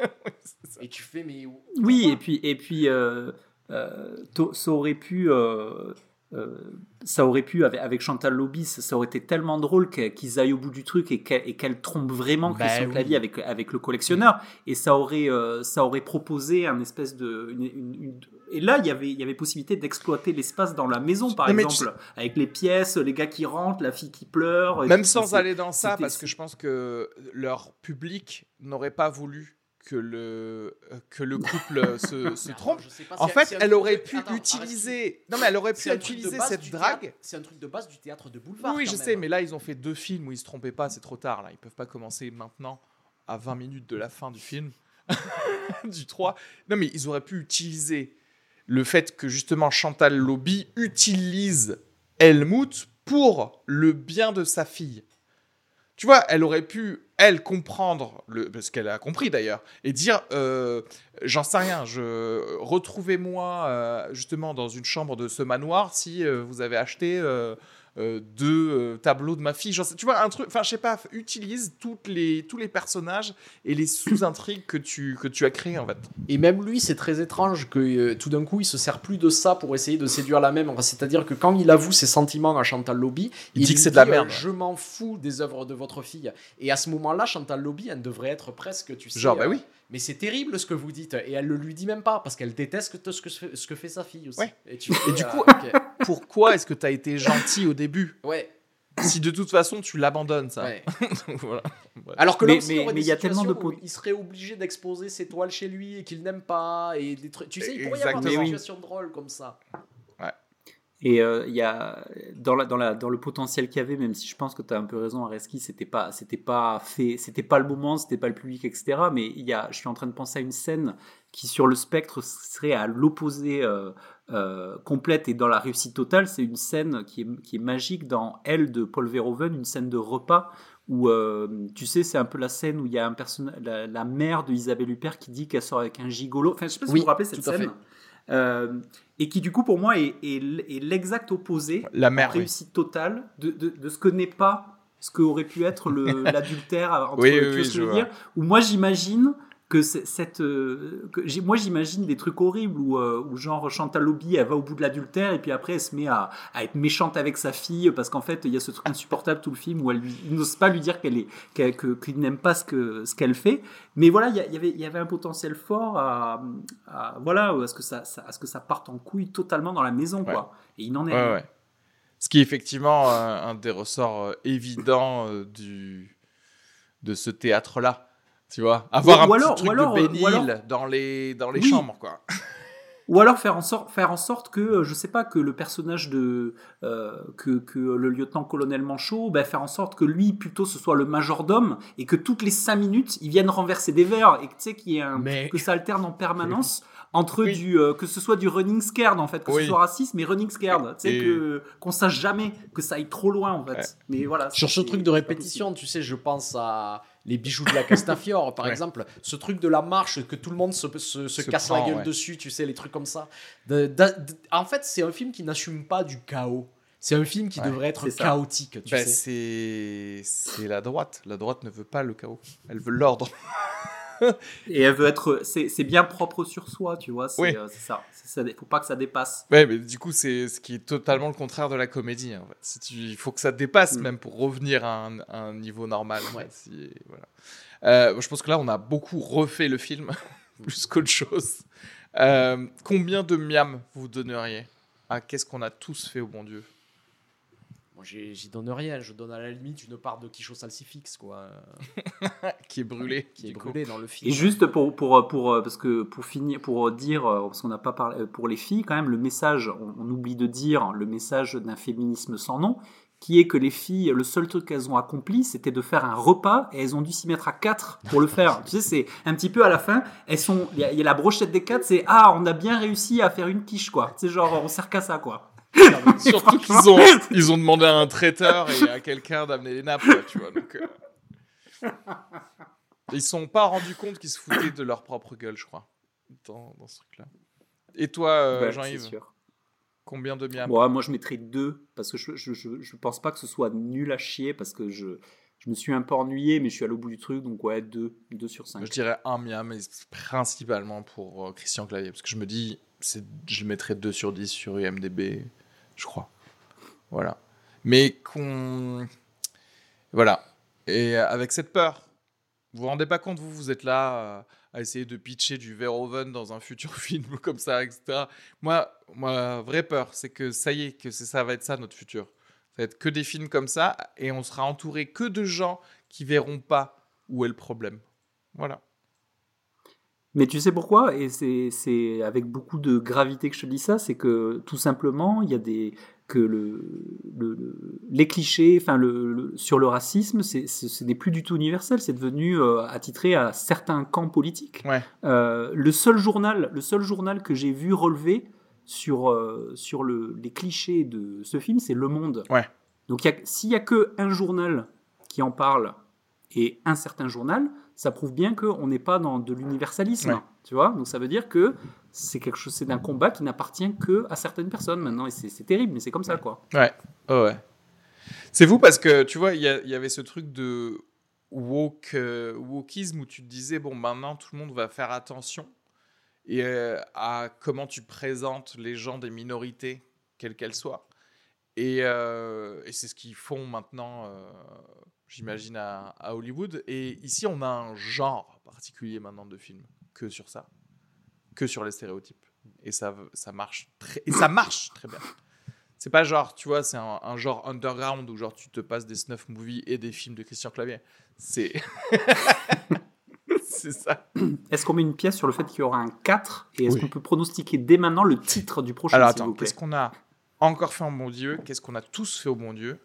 Et tu fais mais Oui, et puis, et puis euh, euh, to- ça aurait pu, euh, euh, ça aurait pu avec, avec Chantal Lobby, ça, ça aurait été tellement drôle que- qu'ils aillent au bout du truc et qu'elle, et qu'elle trompe vraiment Bah Christian oui. Clavier avec, avec le collectionneur. Et ça aurait, euh, ça aurait proposé un espèce de. Une, une- une- et là, il y avait, il y avait possibilité d'exploiter l'espace dans la maison, par Non, mais tu exemple, avec les pièces, les gars qui rentrent, la fille qui pleure. et Même tout. sans C'est- aller dans ça, c'était- parce que je pense que leur public n'aurait pas voulu que le, euh, que le couple se, se trompe. Je sais pas, En c'est- fait, c'est un elle truc aurait de- pu Attends, utiliser. Non, mais elle aurait pu c'est un truc de utiliser base cette du drague. théâtre- C'est un truc de base du théâtre de boulevard. Oui, quand je même. sais, mais là, ils ont fait deux films où ils se trompaient pas, c'est trop tard. Là, ils peuvent pas commencer maintenant, à vingt minutes de la fin du film, du trois. Non, mais ils auraient pu utiliser le fait que justement Chantal Lobby utilise Helmut pour le bien de sa fille. Tu vois, elle aurait pu, elle, comprendre, le, ce qu'elle a compris d'ailleurs, et dire, euh, j'en sais rien, je, retrouvez-moi euh, justement dans une chambre de ce manoir si euh, vous avez acheté euh, euh, deux euh, tableaux de ma fille. J'en sais- tu vois, un truc, enfin, je sais pas, utilise toutes les, tous les personnages et les sous-intrigues que tu, que tu as créés en fait. Et même lui, c'est très étrange que euh, tout d'un coup, il se sert plus de ça pour essayer de séduire la même. Enfin, c'est-à-dire que quand il avoue ses sentiments à Chantal Lobby, Il dit lui que c'est de la merde. euh, je m'en fous des œuvres de votre fille. Et à ce moment-là, Chantal Lobby, elle devrait être presque, tu sais. Genre, bah euh, oui. Mais c'est terrible ce que vous dites. Et elle le lui dit même pas parce qu'elle déteste ce que, ce que fait sa fille aussi. Ouais. Et, tu fais, Et du euh, coup- ok. Pourquoi est-ce que tu as été gentil au début Ouais. si de toute façon tu l'abandonnes ça? ouais. Voilà. Alors que Mais- là aussi, mais- il y aurait mais des il y a tellement de situations où pot- il serait obligé d'exposer ses toiles chez lui et qu'il n'aime pas. Et des trucs. Tu sais, il pourrait y avoir des Exactement. situations drôles comme ça. Et euh, il y a dans, la, dans, la, dans le potentiel qu'il y avait, même si je pense que tu as un peu raison, Areski, c'était pas, c'était pas fait, c'était pas le moment, c'était pas le public, et cetera. Mais il y a, je suis en train de penser à une scène qui, sur le spectre, serait à l'opposé euh, euh, complète et dans la réussite totale. C'est une scène qui est, qui est magique dans Elle de Paul Verhoeven, une scène de repas où, euh, tu sais, c'est un peu la scène où il y a un personnage, la, la mère de Isabelle Huppert qui dit qu'elle sort avec un gigolo. Enfin, je sais pas si Oui, vous vous rappelez cette tout à scène. fait. Euh, et qui du coup pour moi est, est, est l'exact opposé, La mère, en oui. réussite totale de, de, de ce que n'est pas ce que aurait pu être le, l'adultère entre, Oui, tu oui, vois oui, ce que je je veux vois. dire, où moi j'imagine que c'est- cette euh, que j'ai- moi j'imagine des trucs horribles où, euh, où genre Chantal Lobby elle va au bout de l'adultère et puis après elle se met à, à être méchante avec sa fille parce qu'en fait il y a ce truc insupportable tout le film où elle lui, il n'ose pas lui dire qu'elle est qu'elle, que, qu'il n'aime pas ce que ce qu'elle fait, mais voilà il y, a- il y avait il y avait un potentiel fort à, à voilà à ce que ça, ça à ce que ça parte en couille totalement dans la maison quoi, et il n'en est Ouais, rien. ouais. Ce qui est effectivement un, un des ressorts euh, évidents euh, du, de ce théâtre-là. Tu vois, avoir Ou- un ou petit alors- truc ou alors, de euh, ou bénil alors- dans les, dans les Oui. chambres, quoi. Ou alors faire en sorte, faire en sorte que, euh, je sais pas, que le personnage de, euh, que, que le lieutenant-colonel Manchot, ben, faire en sorte que lui, plutôt, ce soit le majordome et que toutes les cinq minutes, il vienne renverser des verres et que, tu sais, qu'il y ait un, Mais- que ça alterne en permanence entre Oui. du, euh, que ce soit du running scared, en fait, que Oui. ce soit raciste, mais running scared, tu sais, Et- que, qu'on sache jamais, que ça aille trop loin, en fait. Ouais. Mais voilà. Sur ce c'est- truc de c'est pas répétition, tu sais, je pense à les bijoux de la Castafiore, par Ouais. exemple. Ce truc de la marche, que tout le monde se, se, se Se casse prend, la gueule ouais. dessus, tu sais, les trucs comme ça. De- de- de- en fait, c'est un film qui n'assume pas du chaos. C'est un film qui Ouais, devrait être c'est ça. chaotique, tu Ben, sais. c'est c'est la droite. La droite ne veut pas le chaos. Elle veut l'ordre. Et elle veut être, c'est, c'est bien propre sur soi, tu vois, c'est, Oui. euh, c'est ça. C'est ça. Faut pas que ça dépasse. Ouais, mais du coup, c'est ce qui est totalement le contraire de la comédie. En fait. Si tu, il faut que ça dépasse Mm. même pour revenir à un, à un niveau normal. Ouais. Si- voilà. Euh, je pense que là, on a beaucoup refait le film, plus qu'autre chose. Euh, combien de miam vous donneriez à qu'est-ce qu'on a tous fait au bon Dieu? Moi, j'ai- j'y donne rien. Je donne à la limite une part de quichot salsifix, quoi, Qui est brûlé. qui est du coup. brûlé dans le film. Et juste pour, pour, pour, parce que pour finir, pour dire, euh, parce qu'on n'a pas parlé, pour les filles, quand même, le message, on, on oublie de dire le message d'un féminisme sans nom, qui est que les filles, le seul truc qu'elles ont accompli, c'était de faire un repas, et elles ont dû s'y mettre à quatre pour le faire. Tu sais, c'est un petit peu à la fin, elles sont, il y, y a la brochette des quatre, c'est ah, on a bien réussi à faire une quiche, quoi. C'est genre, on sert qu'à ça, quoi. Surtout qu'ils ont, ils ont demandé à un traiteur et à quelqu'un d'amener les nappes, quoi, tu vois. Donc, euh... ils sont pas rendus compte qu'ils se foutaient de leur propre gueule, je crois, dans, dans ce truc-là. Et toi, euh, Ouais, Jean-Yves, c'est sûr. combien de miams? Bon, moi, je mettrais deux, parce que je, je, je, je pense pas que ce soit nul à chier, parce que je, je me suis un peu ennuyé, mais je suis allé au bout du truc, donc ouais, deux, deux sur cinq. Je dirais un miam, mais principalement pour euh, Christian Clavier, parce que je me dis, c'est, je le mettrais deux sur dix sur I M D B, je crois. Voilà. Mais qu'on... Voilà. Et avec cette peur, vous vous rendez pas compte, vous, vous êtes là euh, à essayer de pitcher du Verhoeven dans un futur film comme ça, et cetera. Moi, ma vraie peur, c'est que ça y est, que c'est, ça va être ça notre futur. Ça va être que des films comme ça, et on sera entouré que de gens qui verront pas où est le problème. Voilà. Mais tu sais pourquoi? Et c'est, c'est avec beaucoup de gravité que je te dis ça, c'est que tout simplement, il y a des... que le, le, le, les clichés enfin le, le, sur le racisme, c'est, c'est, ce n'est plus du tout universel, c'est devenu euh, attitré à certains camps politiques. Ouais. Euh, le, seul journal, le seul journal que j'ai vu relever sur, euh, sur le, les clichés de ce film, c'est Le Monde. Ouais. Donc y a, s'il n'y a qu'un journal qui en parle et un certain journal, ça prouve bien qu'on n'est pas dans de l'universalisme. Ouais. Tu vois, donc ça veut dire que c'est quelque chose, c'est un combat qui n'appartient que à certaines personnes maintenant, et c'est, c'est terrible, mais c'est comme ça, quoi. Ouais, oh ouais. C'est fou parce que tu vois, il y, y avait ce truc de woke, euh, wokisme où tu te disais bon, maintenant tout le monde va faire attention et euh, à comment tu présentes les gens des minorités, quelles qu'elles soient. Et, euh, et c'est ce qu'ils font maintenant, euh, j'imagine à, à Hollywood. Et ici, on a un genre particulier maintenant de films. Que sur ça, que sur les stéréotypes, et ça, ça marche très, et ça marche très bien. C'est pas genre, tu vois, c'est un, un genre underground où genre tu te passes des snuff movies et des films de Christian Clavier. C'est, c'est ça. Est-ce qu'on met une pièce sur le fait qu'il y aura un quatre, et est-ce Oui. qu'on peut pronostiquer dès maintenant le titre du prochain? Alors s'il attends, vous plaît. qu'est-ce qu'on a encore fait au bon Dieu? Qu'est-ce qu'on a tous fait au bon Dieu?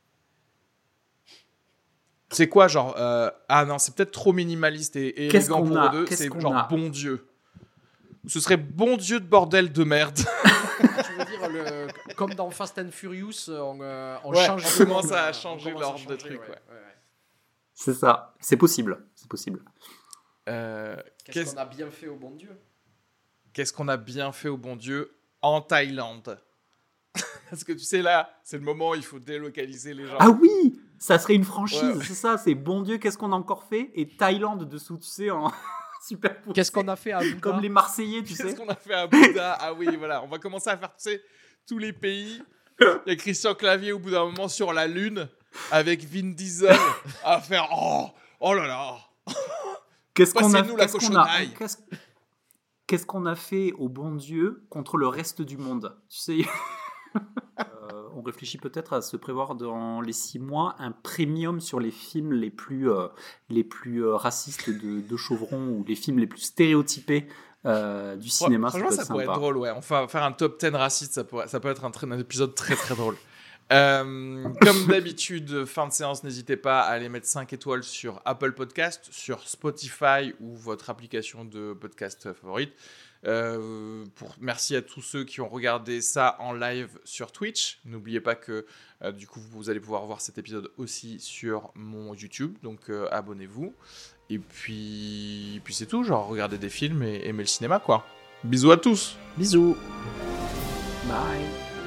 C'est quoi, genre... Euh... Ah non, c'est peut-être trop minimaliste et, et Qu'est-ce élégant qu'on pour a eux deux. Qu'est-ce C'est qu'on genre a bon Dieu. Ce serait bon Dieu de bordel de merde. Tu veux dire, le, comme dans Fast and Furious, on, euh, on Ouais, change on de commence monde, à euh, changer on commence l'ordre à de changer, trucs, ouais, ouais. ouais, ouais. C'est ça, c'est possible, c'est possible. Euh, Qu'est-ce, qu'est-ce, qu'on a bien fait au bon Dieu? qu'est-ce qu'on a bien fait au bon Dieu en Thaïlande? Parce que tu sais, là, c'est le moment où il faut délocaliser les gens. Ah oui, ça serait une franchise, Ouais, ouais. c'est ça, c'est bon Dieu, qu'est-ce qu'on a encore fait? Et Thaïlande dessous, tu sais, en super poussé. Qu'est-ce qu'on a fait à Bouddha? Comme les Marseillais, tu Qu'est-ce sais. qu'on a fait à Bouddha? Ah oui, voilà, on va commencer à faire, tu sais, tous les pays. Il y a Christian Clavier au bout d'un moment sur la Lune avec Vin Diesel à faire oh, oh là là. Qu'est-ce qu'on a, Passez-nous la qu'est-ce qu'on a, cochonaille. qu'est-ce, qu'est-ce qu'on a fait au bon Dieu contre le reste du monde? Tu sais, euh, on réfléchit peut-être à se prévoir dans les six mois un premium sur les films les plus, euh, les plus euh, racistes de, de Chauvron, ou les films les plus stéréotypés euh, du cinéma. Franchement, ça peut ça être pourrait sympa. être drôle, ouais. Enfin, faire un top dix raciste, ça, pourrait, ça peut être un, très- un épisode très très drôle. Euh, comme d'habitude, fin de séance, n'hésitez pas à aller mettre cinq étoiles sur Apple Podcast, sur Spotify ou votre application de podcast favorite. Euh, pour, merci à tous ceux qui ont regardé ça en live sur Twitch. N'oubliez pas que euh, du coup vous allez pouvoir voir cet épisode aussi sur mon YouTube, donc euh, abonnez-vous. Et puis, puis c'est tout, genre regardez des films et aimez le cinéma, quoi. Bisous à tous. Bisous. Bye.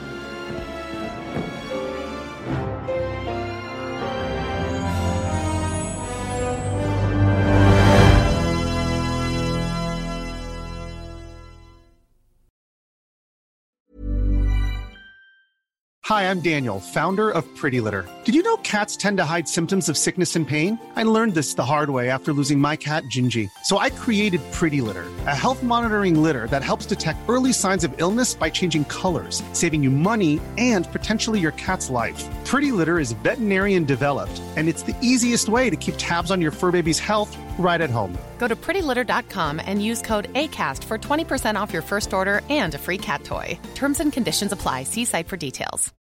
Hi, I'm Daniel, founder of Pretty Litter. Did you know cats tend to hide symptoms of sickness and pain? I learned this the hard way after losing my cat, Gingy. So I created Pretty Litter, a health monitoring litter that helps detect early signs of illness by changing colors, saving you money and potentially your cat's life. Pretty Litter is veterinarian developed, and it's the easiest way to keep tabs on your fur baby's health right at home. Go to pretty litter dot com and use code ACAST for twenty percent off your first order and a free cat toy. Terms and conditions apply. See site for details.